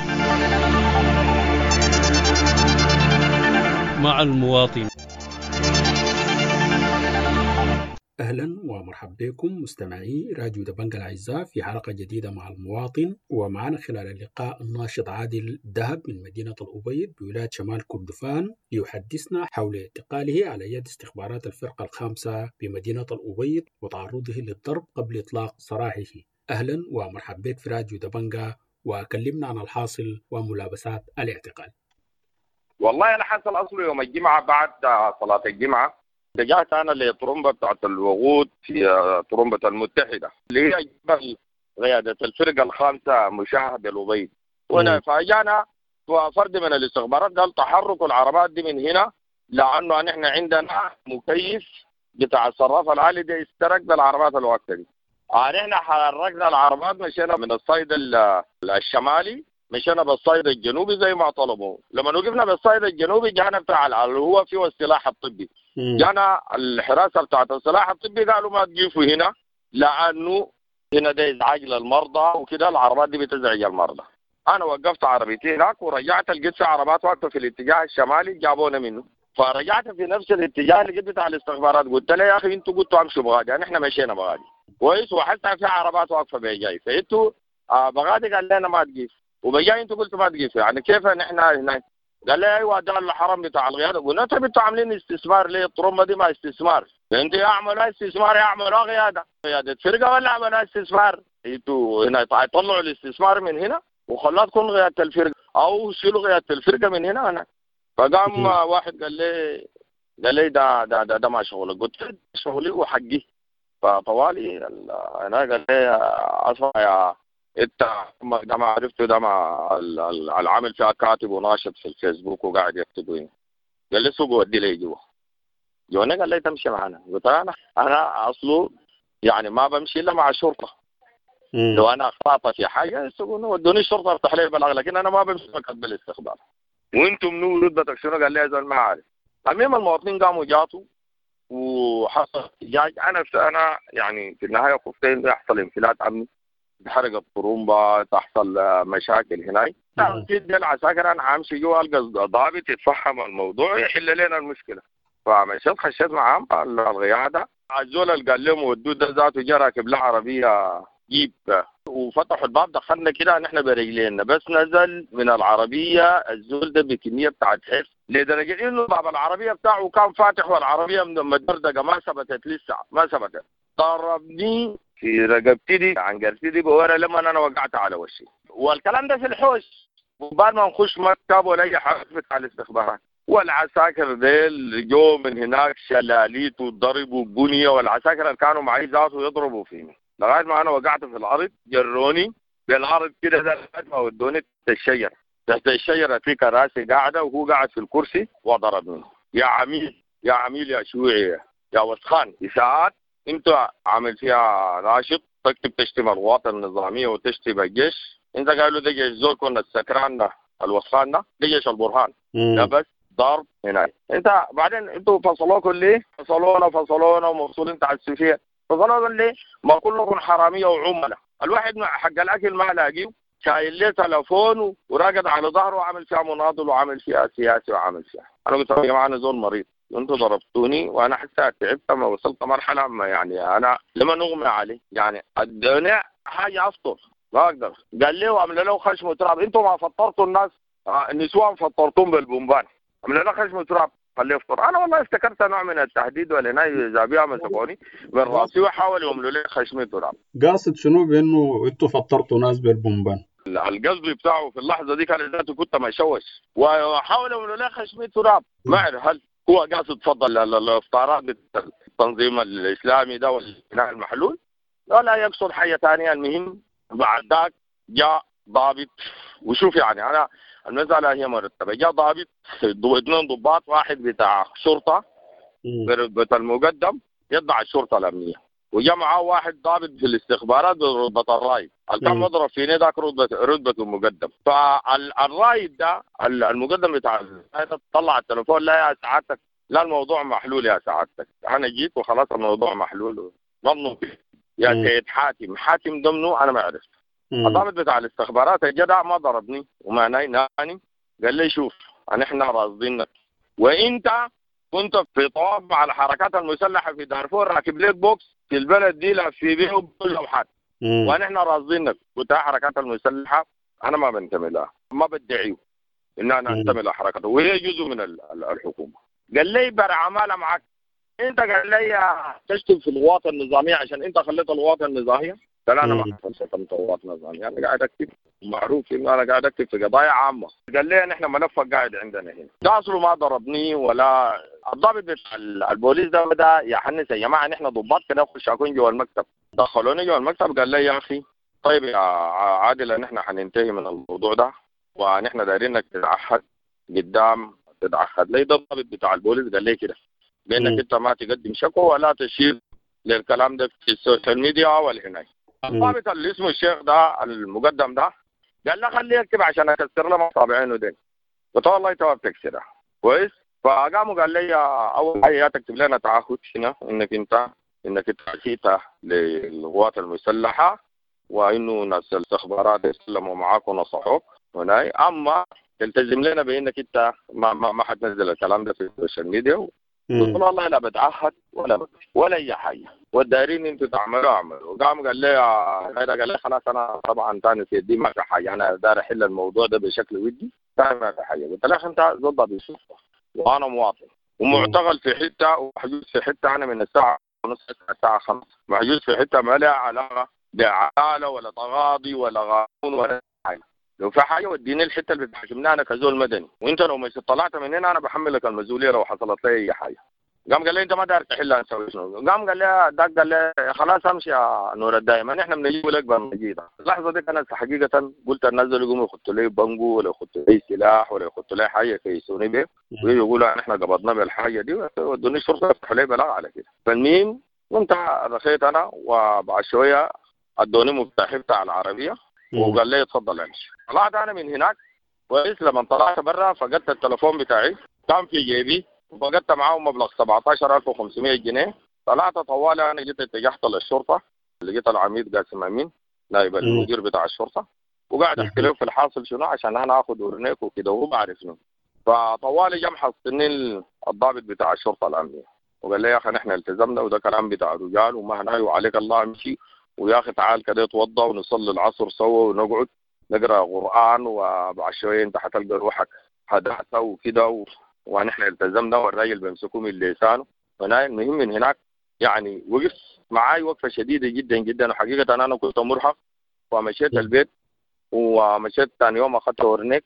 مع المواطن. أهلا ومرحبا بكم مستمعي راديو دبنجة الأعزاء في حلقة جديدة مع المواطن، ومعنا خلال اللقاء الناشط عادل دهب من مدينة الأبيض بولاية شمال كردفان ليحدثنا حول اعتقاله على يد استخبارات الفرقة الخامسة بمدينة الأبيض وتعرضه للضرب قبل إطلاق سراحه. أهلا ومرحبا بك في راديو دبنجة، وكلمنا عن الحاصل وملابسات الاعتقال. والله أنا حصل أصله يوم الجمعة بعد صلاة الجمعة رجعت أنا لطرمبة بتاعت الوقود في طرمبة المتحدة اللي هي جبل قيادة الفرقة الخامسة مشاهد الأبيض. وهنا فاجأنا فرد من الاستخبارات قال تحرك العربات دي من هنا لأنه نحن عندنا مكيف بتاع الصراف العالي ده استرق بالعربات الوقت دي. نحن حركنا العربات مشينا من الصيد الشمالي مشينا بالصيد الجنوبي زي ما طلبوا. لما وقفنا بالصيد الجنوبي جانا بتاع اللي هو فيه السلاح الطبي، جانا الحراسه بتاعت السلاح الطبي قالوا ما تجيفوا هنا لانه هنا ده ازعاج للمرضى وكده، العربات دي بتزعج المرضى. انا وقفت عربيتي هناك ورجعت لقيت في عربات واقفه في الاتجاه الشمالي جابونا منه. فرجعت في نفس الاتجاه اللي قلت بتاع الاستخبارات، قلت له يا اخي انتوا قلتوا امشوا بغادي، يعني احنا مشينا بغادي كويس، وحتى في عربات واقفه بجاي، فانتوا بغادي قال لنا ما تقيف، وبجاي انتوا قلتوا ما تقيف، يعني كيف نحن هناك؟ قال لي ايوه ده الحرم بتاع القياده. قلنا طيب انتوا عاملين استثمار ليه؟ الطرمبه دي ما استثمار، انتوا يعملوا استثمار يعملوا قياده فرقه ولا عملوا استثمار؟ انتوا هنا يطلعوا الاستثمار من هنا وخلاها تكون قياده الفرقه، او شيلوا قياده الفرقه من هنا هناك. فقام واحد قال لي ده ما شغلك، قلت له شغلي وحقي. فطوالي انا قال لي اسمع يا انت ده ما عرفته، ده ما العامل فيها كاتب وناشط في الفيسبوك وقاعد يكتب هنا. قال لي سوق ودي لي جوا قال لي تمشي معنا. قلت انا اصله يعني ما بمشي الا مع الشرطه. لو انا اخطات في حاجه ودوني الشرطه افتح لي بلاغ، لكن انا ما بمشي مكتب الاستخبار. وانتم منو رتبتك شنو؟ قال لي يا زلمه ما عارف. المهم المواطنين قاموا جاتوا وحصل احتجاج. انا يعني في النهايه خفت انه يحصل انفلات امني، تحرق الطرمبه، تحصل مشاكل هناك. اكيد العساكر انا حامشي جوا القى ضابط يتفهم الموضوع يحل لنا المشكله. فمشيت خشيت معاهم القياده، الزول اللي قال لهم ودوه ده ذاته جا راكب له عربيه جيب وفتحوا الباب، دخلنا كده نحن برجلينا، بس نزل من العربيه الزول ده بكميه بتاعت حرف لدرجه انه باب العربيه بتاعه كان فاتح والعربيه مدردقه ما ثبتت لسه ما ثبتت. ضربني في رقبتي دي عن قرتي دي بورا لما انا وقعت على وشي، والكلام ده في الحوش وبعد ما نخش مكتب ولا اي حاجه بتاع الاستخبارات. والعساكر ديل جو من هناك شلاليت وضربوا بنيه، والعساكر اللي كانوا معي ذاته يضربوا فيني لغايه ما انا وقعت في الارض. جروني بالعرض كده لغايه ما ودوني تحت الشجره. تحت الشجره في كراسي قاعده وهو قاعد في الكرسي وضربني. يا عميل يا شيوعي يا وسخان، اساءات انت عامل فيها ناشط تكتب تشتم القوات النظاميه وتشتم الجيش. انت قالوا ده جيش زول كنا السكران ده الوسخان ده جيش البرهان. ده بس ضرب هناك. انت بعدين انتوا فصلوكم ليه؟ فصلونا ومفصولين تاع السفير. فصلونا ليه؟ ما كلكم حراميه وعملاء. الواحد حق الاكل ما لاقيه، شايل ليه تلفون وراقد على ظهره وعامل فيها مناضل وعامل فيها سياسي وعامل فيها. انا قلت يا جماعه انا زول مريض وانتوا ضربتوني وانا حتى تعبت ما وصلت مرحله ما يعني انا لما نغمى عليه يعني الدنيا حاجه افطر ما اقدر. قال لي وعمل له خشم وتراب. انتوا ما فطرتوا الناس النسوان فطرتهم بالبومبان، عمل له خشم وتراب خليه يفطر. انا والله افتكرت نوع من التهديد ولا اذا بيها مسكوني من راسي وحاولوا يعملوا لي خشم وتراب. قاصد شنو بانه انتوا فطرتوا ناس بالبومبان؟ القصد بتاعه في اللحظه دي كان ذاته كنت مشوش وحاولوا يعملوا لي خشم تراب. ما اعرف هل هو قاصد فضل الافطارات التنظيم الاسلامي ده والبناء المحلول ولا يقصد حاجه ثانيه. المهم بعد ذاك جاء ضابط. وشوف يعني انا المساله هي مرتبه. جاء ضابط 2 ضباط، واحد بتاع شرطه برتبه المقدم يتبع الشرطه الامنيه، وجاء معاه واحد ضابط في الاستخبارات برتبه الرايد. كان مضرب فيني ذاك رتبته المقدم. فالرايد ده المقدم بتاع طلع التليفون، لا يا سعادتك لا الموضوع محلول يا سعادتك، انا جيت وخلاص الموضوع محلول. ظنوا يا سيد حاتم ضمنه انا ما عرفت. الضابط بتاع الاستخبارات الجدع ما ضربني وما ناني. قال لي شوف احنا راصدينك وانت كنت في طواف مع الحركات المسلحه في دارفور راكب ليك بوكس في البلد دي لف بيه وبكل لوحات واحنا راصدينك. قلت الحركات المسلحه انا ما بنتمي لها، ما بدعيه ان انا انتمي لحركته وهي جزء من الحكومه. قال لي برعماله معك انت. قال لي تشتم في القوات النظاميه عشان انت خليت القوات النظاميه. قال انا ما شتمت القوات النظاميه، انا قاعد اكتب معروف انه انا قاعد اكتب في قضايا عامه. قال لي احنا ملفك قاعد عندنا هنا. ده اصله ما ضربني ولا الضابط بتاع البوليس ده بدا يحنس يا جماعه نحن ضباط كده نخش اكون جوا المكتب. دخلوني جوا المكتب. قال لي يا اخي طيب يا عادل ان احنا حننتهي من الموضوع ده ونحن دايرينك تتعهد قدام تتعهد لي. ده الضابط بتاع البوليس قال لي كده بانك انت ما تقدم شكوى ولا تشير للكلام ده في السوشيال ميديا ولا هناك. الضابط اللي اسمه الشيخ ده المقدم ده قال له خليه يكتب عشان اكسر له مصابعينه دي. قلت والله تو بتكسرها كويس. فقاموا قال لي اول حاجه تكتب لنا تعهد هنا انك انت اتيت للقوات المسلحه وانه ناس الاستخبارات يسلموا معاك ونصحوك هنا. اما تلتزم لنا بانك انت ما حتنزل الكلام ده في السوشيال ميديا. قلت والله لا بتعهد ولا اي حاجه، والدايرين انتوا تعملوا اعملوا. وقام قال لي خلاص انا طبعا ثاني في يدي ما في حاجه، انا داير احل الموضوع ده بشكل ودي، ثاني ما في حاجه. قلت له انت ضد بالشرطه وانا مواطن ومعتقل في حته ومحجوز في حته، انا من الساعه ونص الساعه 5 محجوز في حته ما لها علاقه بعداله ولا تغاضي ولا قانون ولا حاجه. لو في حاجه وديني الحته اللي بتحاكمني انا كزول مدني، وانت لو مش طلعت من هنا انا بحملك المسؤوليه لو حصلت لي اي حاجه. قام قال لي انت ما داير تحلها نسوي شنو؟ قام قال لي داك قال لي خلاص امشي يا نور الدايم، احنا بنجيب لك بنجيب. اللحظه دي انا حقيقه قلت انزل يقوموا يخطوا لي بنجو ولا يخطوا لي سلاح ولا يخطوا لي حاجه كيسوني به، ويقولوا احنا قبضنا بالحاجه دي ودوني الشرطه يفتحوا لي بلاغ على كده. فالمهم قمت رخيت انا وبعد شويه ادوني مفتاح بتاع العربيه وقال لي اتفضل امشي. طلعت انا من هناك كويس. لما طلعت برا فقدت التليفون بتاعي كان في جيبي وفقدت معاهم مبلغ 17500 جنيه. طلعت طوالي انا جيت اتجهت للشرطه، لقيت العميد قاسم امين نائب المدير بتاع الشرطه وقاعد احكي له في الحاصل شنو عشان انا اخذ ورنيك وكده وهو بعرف شنو. فطوالي جم حصلني الضابط بتاع الشرطه الامنيه وقال لي يا اخي نحن التزمنا وده كلام بتاع رجال وما هناي وعليك الله امشي، ويا اخي تعال كده نتوضا ونصلي العصر سوا ونقعد نقرا قران وبعد شويه انت حتلقى روحك حداثه وكده ونحن التزمنا والراجل بيمسكوه من لسانه. المهم من هناك يعني وقف معاي وقفه شديده جدا جدا، وحقيقه انا كنت مرهق ومشيت البيت ومشيت ثاني يوم اخذت ورنيك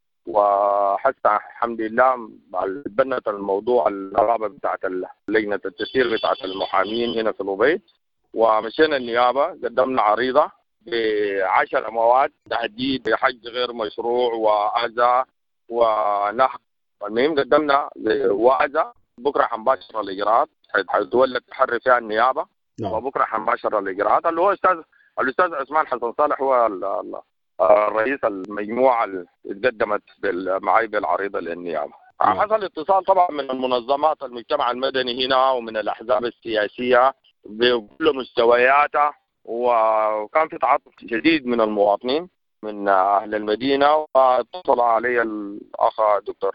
وحتى الحمد لله بنت الموضوع النقابه بتاعت لجنه التسيير بتاعت المحامين هنا في الأبيض، ومشينا النيابه قدمنا عريضه ب10 مواد تهديد بحج غير مشروع واذى ونهب. المهم قدمنا واذى، بكره حنباشر الاجراءات حيتولى التحري فيها النيابه وبكره حنباشر الاجراءات. اللي هو الاستاذ عثمان حسن صالح هو رئيس المجموعه اللي قدمت معي بالعريضه للنيابه. حصل اتصال طبعا من المنظمات المجتمع المدني هنا ومن الاحزاب السياسيه بكل مستوياتها، وكان في تعاطف شديد من المواطنين من اهل المدينه. واتصل علي الاخ دكتور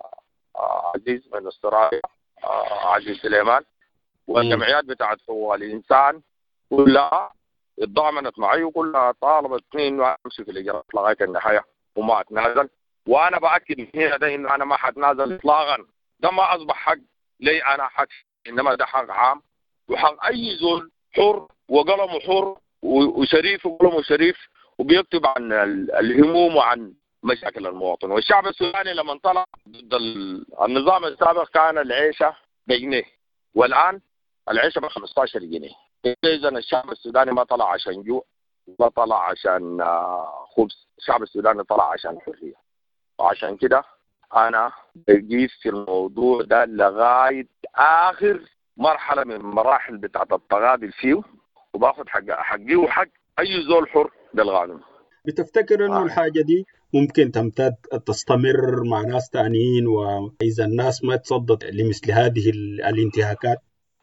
عزيز من استراليا عزيز سليمان والجمعيات بتاعت حقوق الانسان كلها اتضامنت معي وكلها طالبتني انه امشي في الاجراءات لغايه النهايه وما اتنازل. وانا باكد من هنا ده انه انا ما حتنازل اطلاقا. ده ما اصبح حق لي انا حق، انما ده حق عام وحق اي زول حر وقلمه حر وشريف وقلمه شريف وبيكتب عن الهموم وعن مشاكل المواطن. والشعب السوداني لما طلع ضد النظام السابق كان العيشه بجنيه والان العيشه ب 15 جنيه. اذا الشعب السوداني ما طلع عشان جوع، ما طلع عشان خبز، الشعب السوداني طلع عشان حريه. وعشان كده انا بجيب في الموضوع ده لغايه اخر مرحله من المراحل بتاعت التغاضي فيه وباخذ حقي وحق اي زول حر بالقانون. بتفتكر انه الحاجه دي ممكن تمتد تستمر مع ناس تانيين واذا الناس ما تصدت لمثل هذه الانتهاكات؟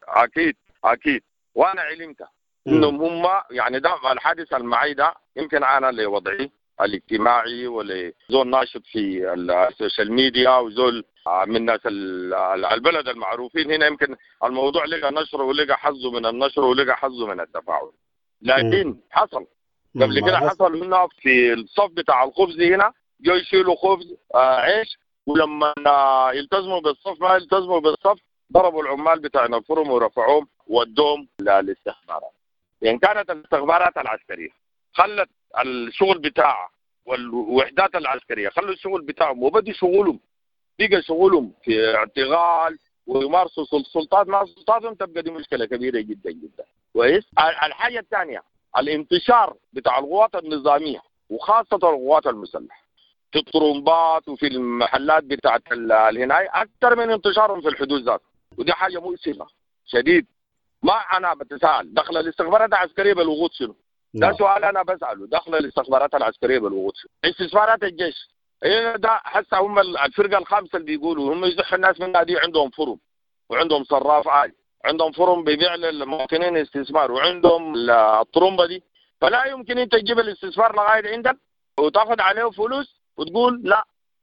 اكيد وانا علمت انهم هم يعني ده الحادث المعي ده يمكن انا لوضعي الاجتماعي ولزول ناشط في السوشيال ميديا وزول من ناس البلد المعروفين هنا، يمكن الموضوع لقى نشر ولقى حظه من النشر ولقى حظه من التفاعل. لكن حصل قبل كده حصل هنا في الصف بتاع الخبز هنا جو يشيلوا خبز عيش، ولما يلتزموا بالصف ما يلتزموا بالصف ضربوا العمال بتاعنا الفرم ورفعوهم ودوهم للاستخبارات. يعني كانت الاستخبارات العسكريه خلت الشغل بتاعها والوحدات العسكريه خلوا الشغل بتاعهم وبدوا شغلهم، بقى شغلهم في اعتقال ويمارسوا سلطات مع سلطاتهم. تبقى دي مشكله كبيره جدا جدا. كويس. الحاجه الثانيه الانتشار بتاع القوات النظاميه وخاصه القوات المسلحه في الطرمبات وفي المحلات بتاعت الهناية اكثر من انتشارهم في الحدود ذات، ودي حاجه مؤسفه شديد. ما انا بتساءل دخل الاستخبارات العسكريه بالوجود شنو؟ ده سؤال انا بساله. دخل الاستخبارات العسكريه بالوجود شنو؟ استثمارات الجيش هنا ده هسه هم الفرقه الخامسه اللي بيقولوا هم يزحوا الناس من دي عندهم فرم وعندهم صراف عالي، عندهم فرم بيبيع للمواطنين استثمار وعندهم الطرمبه دي. فلا يمكن انت تجيب الاستثمار لغايه عندك وتاخذ عليه فلوس وتقول لا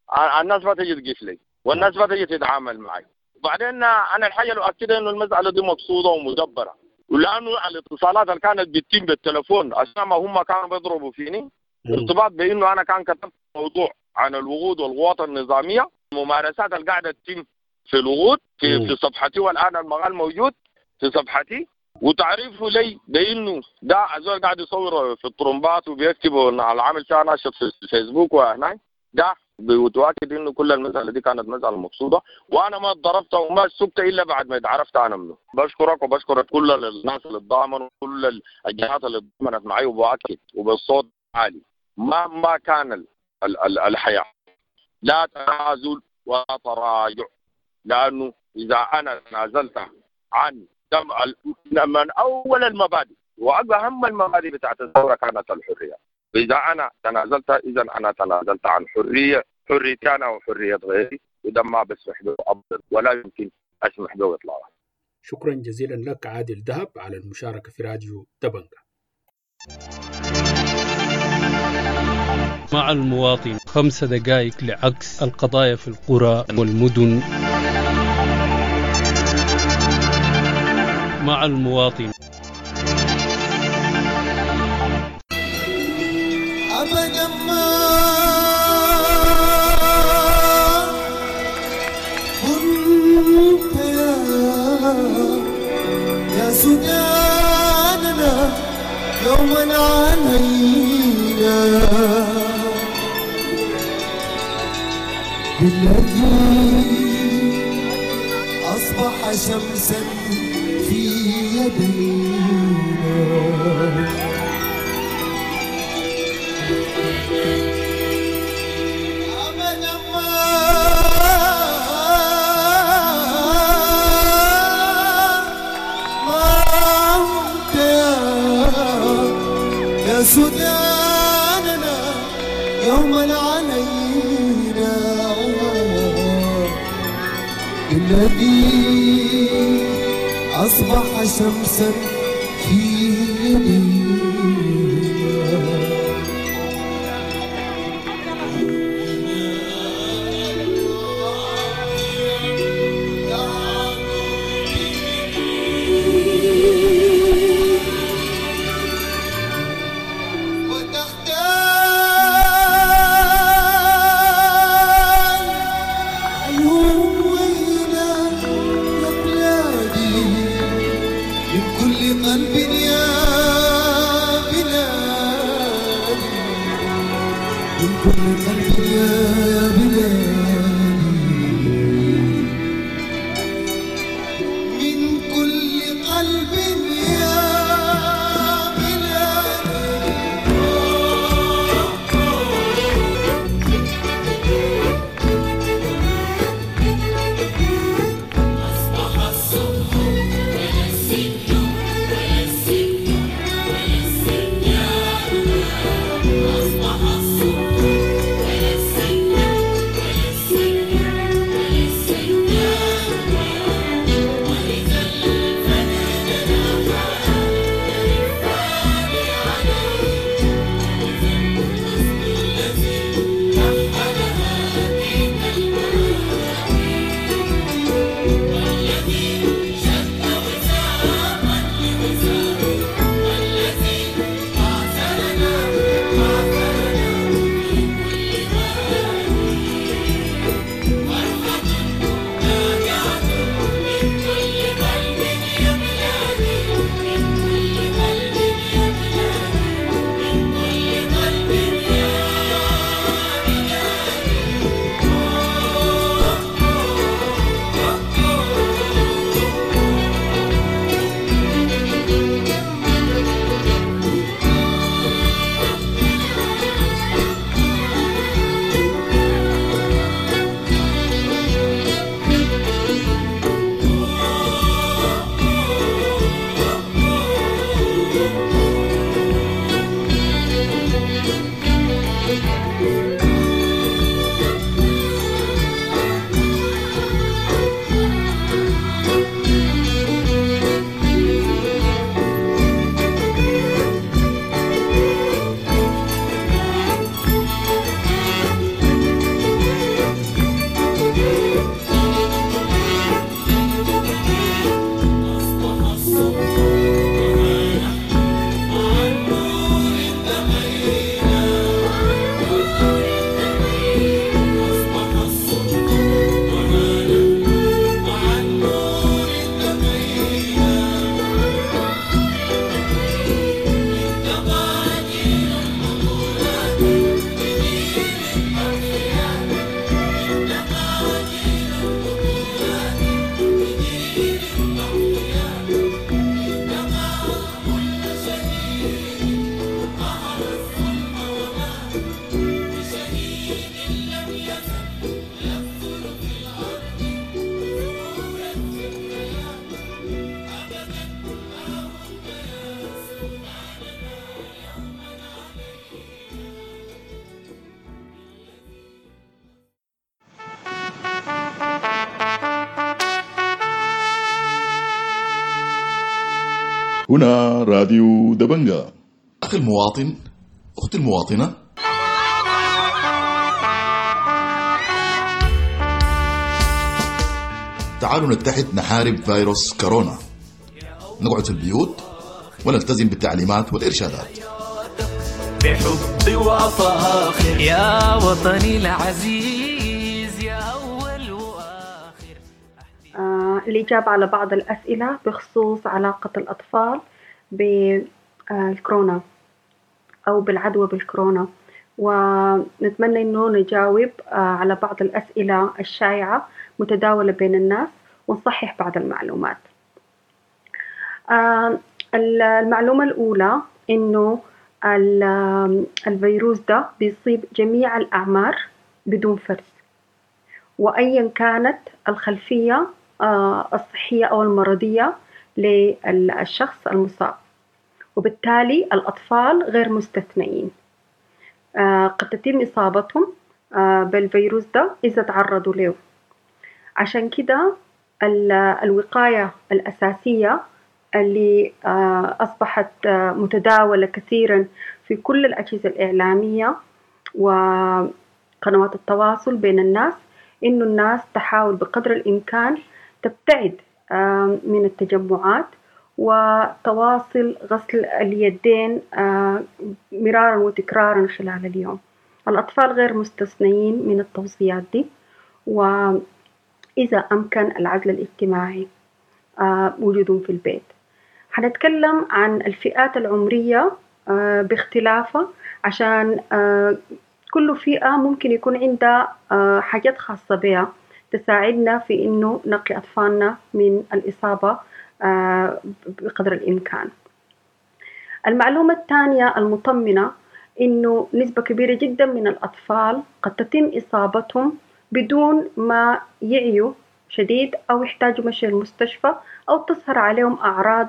الناس ما تجي تقف لي والناس ما تجي تتعامل معي. وبعدين انا الحاجه اللي اكدها انه المساله دي مقصوده ومدبره، ولانه الاتصالات اللي كانت بتتم بالتليفون اثناء ما هم كانوا بيضربوا فيني ارتباط بانه انا كان كتبت موضوع عن الوقود والقوات النظاميه، الممارسات اللي قاعده تتم في الوقود في صفحتي، والان المقال موجود في صفحتي، وتعريفه لي بانه ده الزول قاعد يصور في الطرمبات وبيكتبوا على عامل فيها ناشط في الفيسبوك وهناك، ده بيتواكد انه كل المساله دي كانت مساله مقصوده، وانا ما ضربت وما سكت الا بعد ما اتعرفت انا منه. بشكرك وبشكر كل الناس اللي ضامنوا وكل الجهات اللي ضمنت معي، وباكد وبالصوت عالي ما كان الحياه لا تنازل ولا تراجع، لانه اذا انا تنازلت عن من اول المبادئ واهم المبادئ بتاعت الثوره كانت الحريه، فاذا انا تنازلت اذا انا تنازلت عن حريتي انا وحريه غيري، وده ما بسمح به ابدا ولا يمكن اسمح به اطلاقا. شكرا جزيلا لك عادل دهب على المشاركه في راديو دبنجة. مع المواطن 5 دقائق لعكس القضايا في القرى والمدن. مع المواطن. أبدا ما كنت يا سوداننا يوما علينا بالذي أصبح شمسا في يدينا. أبدا ما أنت يا سوداننا يوما علينا الذي أصبح شمسا في يدينا. قلب يا هنا راديو دبنجا. أخي المواطن، أختي المواطنة، تعالوا نتحد نحارب فيروس كورونا، نقعد في البيوت ونلتزم بالتعليمات والإرشادات. بحب وفاخر يا وطني العزيز يا أول وآخر. الإجابة على بعض الأسئلة بخصوص علاقة الأطفال بالكورونا أو بالعدوى بالكورونا، ونتمنى إنه نجاوب على بعض الأسئلة الشائعة متداولة بين الناس ونصحح بعض المعلومات. المعلومة الأولى إنه الفيروس ده بيصيب جميع الأعمار بدون فرز، وأيا كانت الخلفية الصحية أو المرضية للشخص المصاب، وبالتالي الأطفال غير مستثنين. قد تتم إصابتهم بالفيروس ده إذا تعرضوا له. عشان كده الوقاية الأساسية اللي أصبحت متداولة كثيرا في كل الأجهزة الإعلامية وقنوات التواصل بين الناس، إنه الناس تحاول بقدر الإمكان تبتعد من التجمعات وتواصل غسل اليدين مرارا وتكرارا خلال اليوم. الأطفال غير مستثنين من التوصيات دي، وإذا أمكن العزل الاجتماعي وجودهم في البيت. حنتكلم عن الفئات العمرية باختلافها، عشان كل فئة ممكن يكون عندها حاجات خاصة بها تساعدنا في إنه نقي أطفالنا من الإصابة بقدر الإمكان. المعلومة الثانية المطمنة إنه نسبة كبيرة جدا من الأطفال قد تتم إصابتهم بدون ما يعيوا شديد أو يحتاجوا مشي المستشفى أو تظهر عليهم أعراض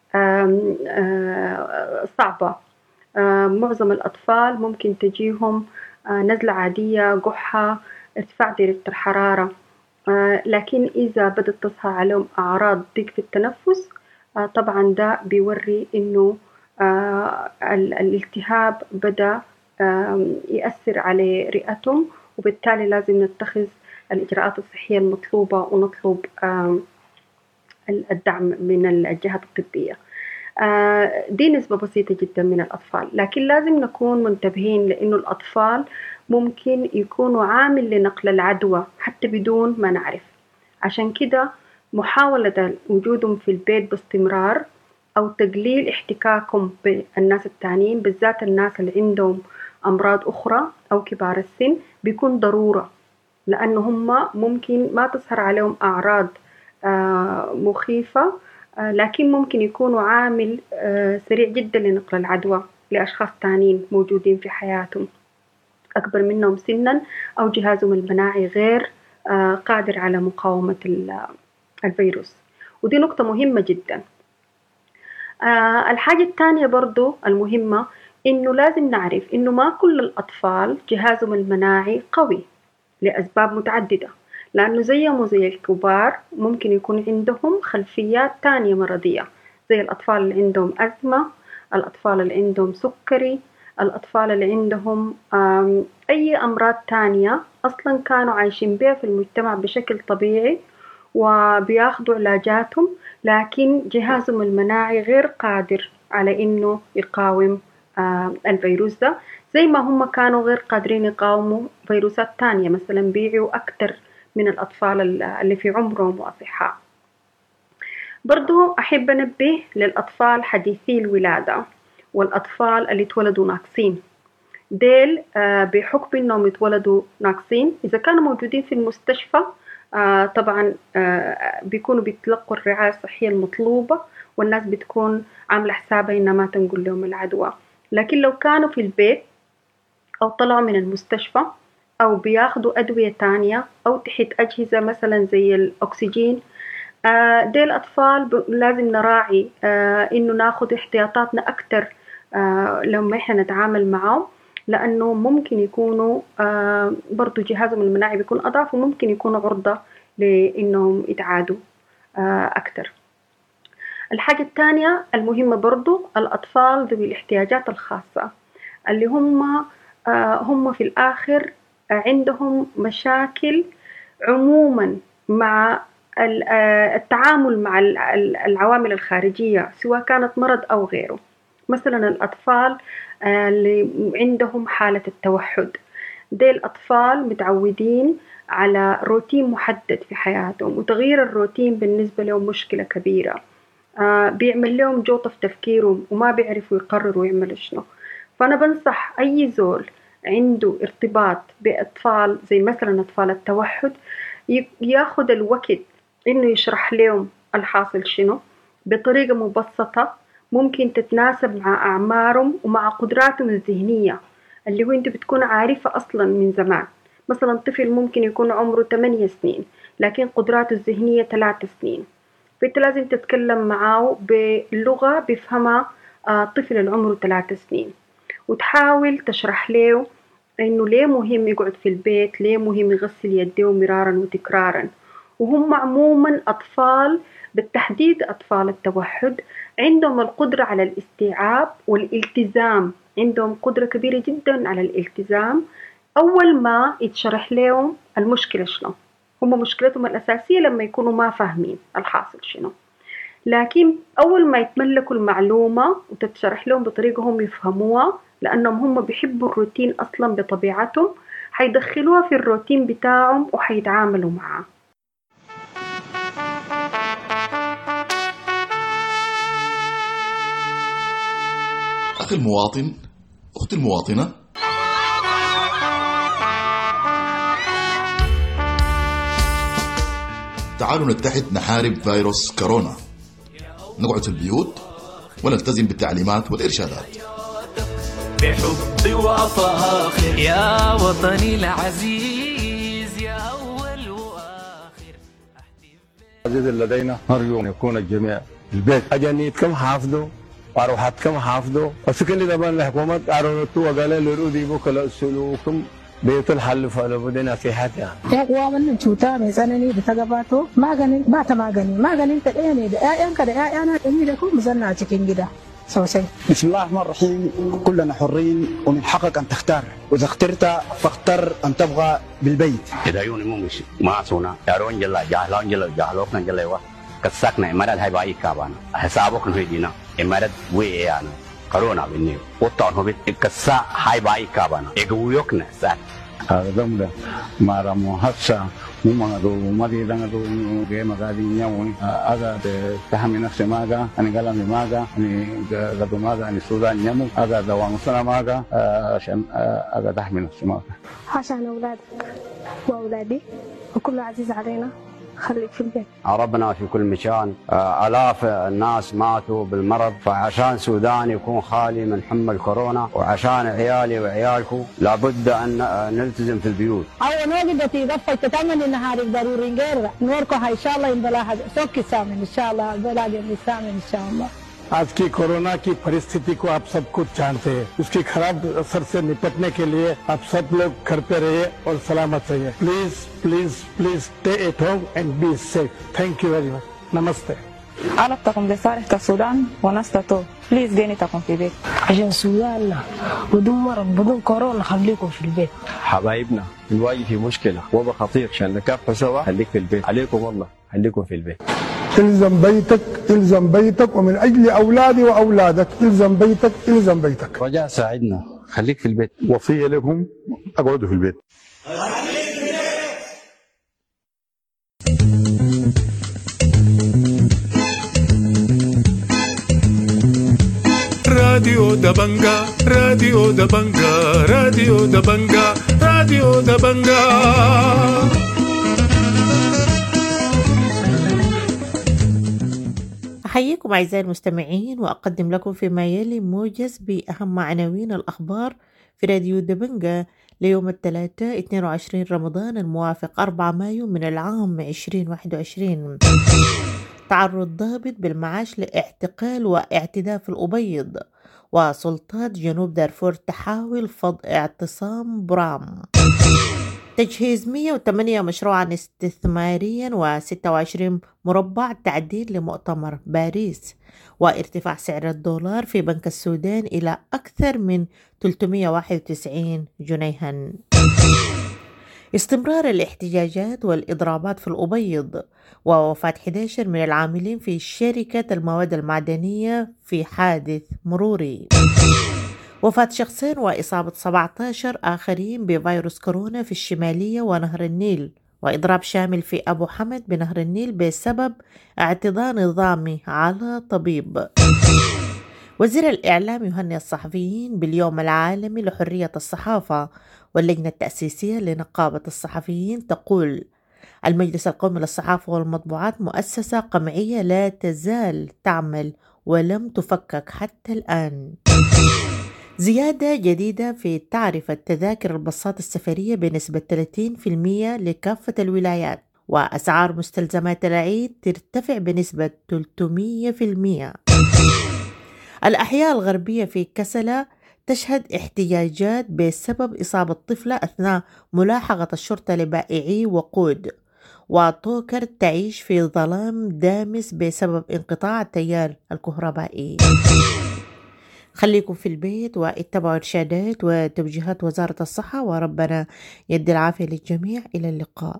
صعبة. معظم الأطفال ممكن تجيهم نزلة عادية، قحة، ارتفاع درجة الحرارة، لكن إذا بدأت تظهر عليهم أعراض ضيق في التنفس طبعا ده بيوري إنه الالتهاب بدأ يأثر على رئتهم، وبالتالي لازم نتخذ الإجراءات الصحية المطلوبة ونطلب الدعم من الجهات الطبية. دي نسبة بسيطة جدا من الأطفال، لكن لازم نكون منتبهين لأنه الأطفال ممكن يكونوا عامل لنقل العدوى حتى بدون ما نعرف. عشان كده محاولة وجودهم في البيت باستمرار أو تقليل احتكاكهم بالناس التانيين، بالذات الناس اللي عندهم أمراض أخرى أو كبار السن، بيكون ضرورة، لأنه هم ممكن ما تظهر عليهم أعراض مخيفة، لكن ممكن يكونوا عامل سريع جدا لنقل العدوى لأشخاص تانيين موجودين في حياتهم أكبر منهم سنا أو جهازهم المناعي غير قادر على مقاومة الفيروس. ودي نقطة مهمة جدا. الحاجة الثانية برضو المهمة إنه لازم نعرف إنه ما كل الأطفال جهازهم المناعي قوي لأسباب متعددة، لأنه زيهم وزي الكبار ممكن يكون عندهم خلفيات تانية مرضية، زي الأطفال اللي عندهم أزمة، الأطفال اللي عندهم سكري، الأطفال اللي عندهم أي أمراض تانية أصلا كانوا عايشين بها في المجتمع بشكل طبيعي وبياخدوا علاجاتهم، لكن جهازهم المناعي غير قادر على إنه يقاوم الفيروس ده، زي ما هم كانوا غير قادرين يقاوموا فيروسات تانية مثلا بيعوا أكتر من الأطفال اللي في عمرهم وأصحاء. برضو أحب أنبه للأطفال حديثي الولادة والأطفال اللي اتولدوا ناقصين. ديل بحكم إنهم يتولدوا ناقصين إذا كانوا موجودين في المستشفى طبعا بيكونوا بيتلقوا الرعاية الصحية المطلوبة، والناس بتكون عاملة حسابها إنها ما تنقل لهم العدوى. لكن لو كانوا في البيت أو طلعوا من المستشفى أو بياخدوا أدوية تانية أو تحت أجهزة مثلا زي الأكسجين، دي الأطفال لازم نراعي إنه ناخد احتياطاتنا أكتر لما إحنا نتعامل معهم، لأنه ممكن يكونوا برضو جهازهم المناعي بيكون أضعف وممكن يكونوا عرضة لإنهم يتعادوا أكتر. الحاجة الثانية المهمة برضو الأطفال ذوي الاحتياجات الخاصة اللي هم في الآخر عندهم مشاكل عموما مع التعامل مع العوامل الخارجية سواء كانت مرض أو غيره. مثلا الأطفال اللي عندهم حالة التوحد، دي الأطفال متعودين على روتين محدد في حياتهم، وتغيير الروتين بالنسبة لهم مشكلة كبيرة. بيعمل لهم جوطة في تفكيرهم وما بيعرفوا يقرروا يعملوا شنو. فأنا بنصح أي زول عنده ارتباط بأطفال زي مثلا أطفال التوحد ياخد الوقت إنه يشرح لهم الحاصل شنو بطريقة مبسطة ممكن تتناسب مع أعمارهم ومع قدراتهم الذهنية اللي هو أنت بتكون عارفة أصلا من زمان. مثلا طفل ممكن يكون عمره 8 سنين لكن قدراته الذهنية 3 سنين، فأنت لازم تتكلم معه بلغة بيفهمها طفل العمر 3 سنين، وتحاول تشرح له إنه ليه مهم يقعد في البيت، ليه مهم يغسل يديه مرارا وتكرارا. وهم عموما أطفال بالتحديد أطفال التوحد عندهم القدرة على الاستيعاب والالتزام، عندهم قدرة كبيرة جدا على الالتزام أول ما يتشرح لهم المشكلة شنو. هم مشكلتهم الأساسية لما يكونوا ما فاهمين الحاصل شنو، لكن أول ما يتملكوا المعلومة وتتشرح لهم بطريقة هم يفهموها لأنهم هم بيحبوا الروتين أصلا بطبيعتهم، حيدخلوها في الروتين بتاعهم وحيتعاملوا معاه. أخي المواطن، أختي المواطنة، تعالوا نتحد نحارب فيروس كورونا. نقعد في البيوت ونلتزم بالتعليمات والإرشادات. بحب وفاخر يا وطني العزيز يا أول وآخر. العزيز لدينا نرجو أن يكون الجميع في البيت. أجنيتكم حافظوا وأروحاتكم حافظوا، وسكن إذا بان الحكومة أرونتوا وقال للأودي بكلا سلوكم بيت الحل فلو بدنا في حتى يا قوامن شوتا ميزانني بتجاباتو ما غني بات ما غني تديني ده أنك ده أنا إني لكم مزنا تكين جدا سوسي. بسم الله الرحمن الرحيم. كلنا حرين ومن حقك أن تختار، وإذا اخترت فاختر أن تبغى بالبيت. إذا يوني مش ما سونا يارون جل جهلوك نجلي وا كسكنا مراد هاي باي كابانا حسابك نهيدينا مراد ويانا كورونا بيني وطن هو بيكسا هاي باي كابانا إجويوكنا سات هذا دمدا مارامو هسا ممانو مادي دانغو جيم غادي نياوني هذا تهمي نفسي ماغا أنا قلمي ماغا أنا غدو ماغا أنا سودان نيمو هذا دوام سنة ماغا عشان هذا تهمي نفسي ماغا عشان أولادي وأولادي وكل عزيز علينا خليك في البيت. ربنا في كل مكان، آلاف الناس ماتوا بالمرض، فعشان سودان يكون خالي من حمى الكورونا وعشان عيالي وعيالكم لابد أن نلتزم في البيوت. أو نوجد في غفة تتمنى النهار ضروري غير نوركم إن شاء الله إن بلاها سوكي سامن إن شاء الله بلاها سامن إن شاء الله. आज की कोरोना की परिस्थिति को आप सब कुछ जानते हैं, उसकी खराब असर से निपटने के लिए आप सब लोग घर पे रहिए और सलामत रहिए. Please please please stay at home and be safe. Thank you very much. नमस्ते. علاقتكم بصالح السودان ونستطيع بليز دينتكم في البيت عشان السودان بدون مرض بدون كورونا خليكم في البيت. حبايبنا نواجه مشكلة وضع خطير عشان نكافح سوا. خليك في البيت عليكم والله خليكم في البيت. الزم بيتك الزم بيتك ومن أجل أولادي وأولادك الزم بيتك الزم بيتك. رجاء ساعدنا خليك في البيت. وصية لكم اقعدوا في البيت. راديو دبنجا راديو دبنجا راديو دبنجا راديو دبنجا. أحييكم أعزائي المستمعين وأقدم لكم فيما يلي موجز بأهم عناوين الأخبار في راديو دبنجا ليوم الثلاثاء 22 رمضان الموافق 4 مايو من العام 2021. تعرض ضابط بالمعاش لاعتقال واعتداء في الأبيض، وسلطات جنوب دارفور تحاول فض اعتصام برام. تجهيز 108 مشروعا استثماريا و26 مربع تعديل لمؤتمر باريس، وارتفاع سعر الدولار في بنك السودان إلى أكثر من 391 جنيها. استمرار الاحتجاجات والإضرابات في الأبيض، ووفاة 11 من العاملين في شركة المواد المعدنية في حادث مروري. وفاة شخصين وإصابة 17 آخرين بفيروس كورونا في الشمالية ونهر النيل، وإضراب شامل في أبو حمد بنهر النيل بسبب اعتداء نظامي على طبيب. وزير الإعلام يهنئ الصحفيين باليوم العالمي لحرية الصحافة، واللجنة التأسيسية لنقابة الصحفيين تقول: المجلس القومي للصحافة والمطبوعات مؤسسة قمعية لا تزال تعمل ولم تفكك حتى الآن. زيادة جديدة في تعرفة تذاكر الباصات السفرية بنسبة 30% لكافة الولايات، وأسعار مستلزمات العيد ترتفع بنسبة 300%. الأحياء الغربية في كسلة تشهد احتجاجات بسبب إصابة طفلة أثناء ملاحقة الشرطة لبائعي وقود، وطوكر تعيش في ظلام دامس بسبب انقطاع التيار الكهربائي. خليكم في البيت واتبعوا إرشادات وتوجيهات وزارة الصحة، وربنا يدي العافية للجميع. إلى اللقاء.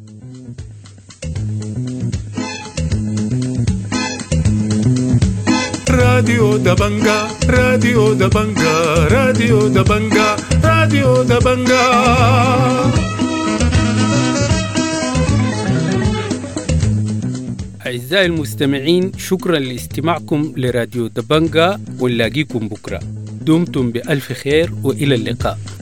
راديو دبنجا راديو دبنجا راديو دبنجا راديو دبنجا. أعزائي المستمعين، شكرا لاستماعكم لراديو دبنجا، ونلاقيكم بكرة. دمتم بألف خير وإلى اللقاء.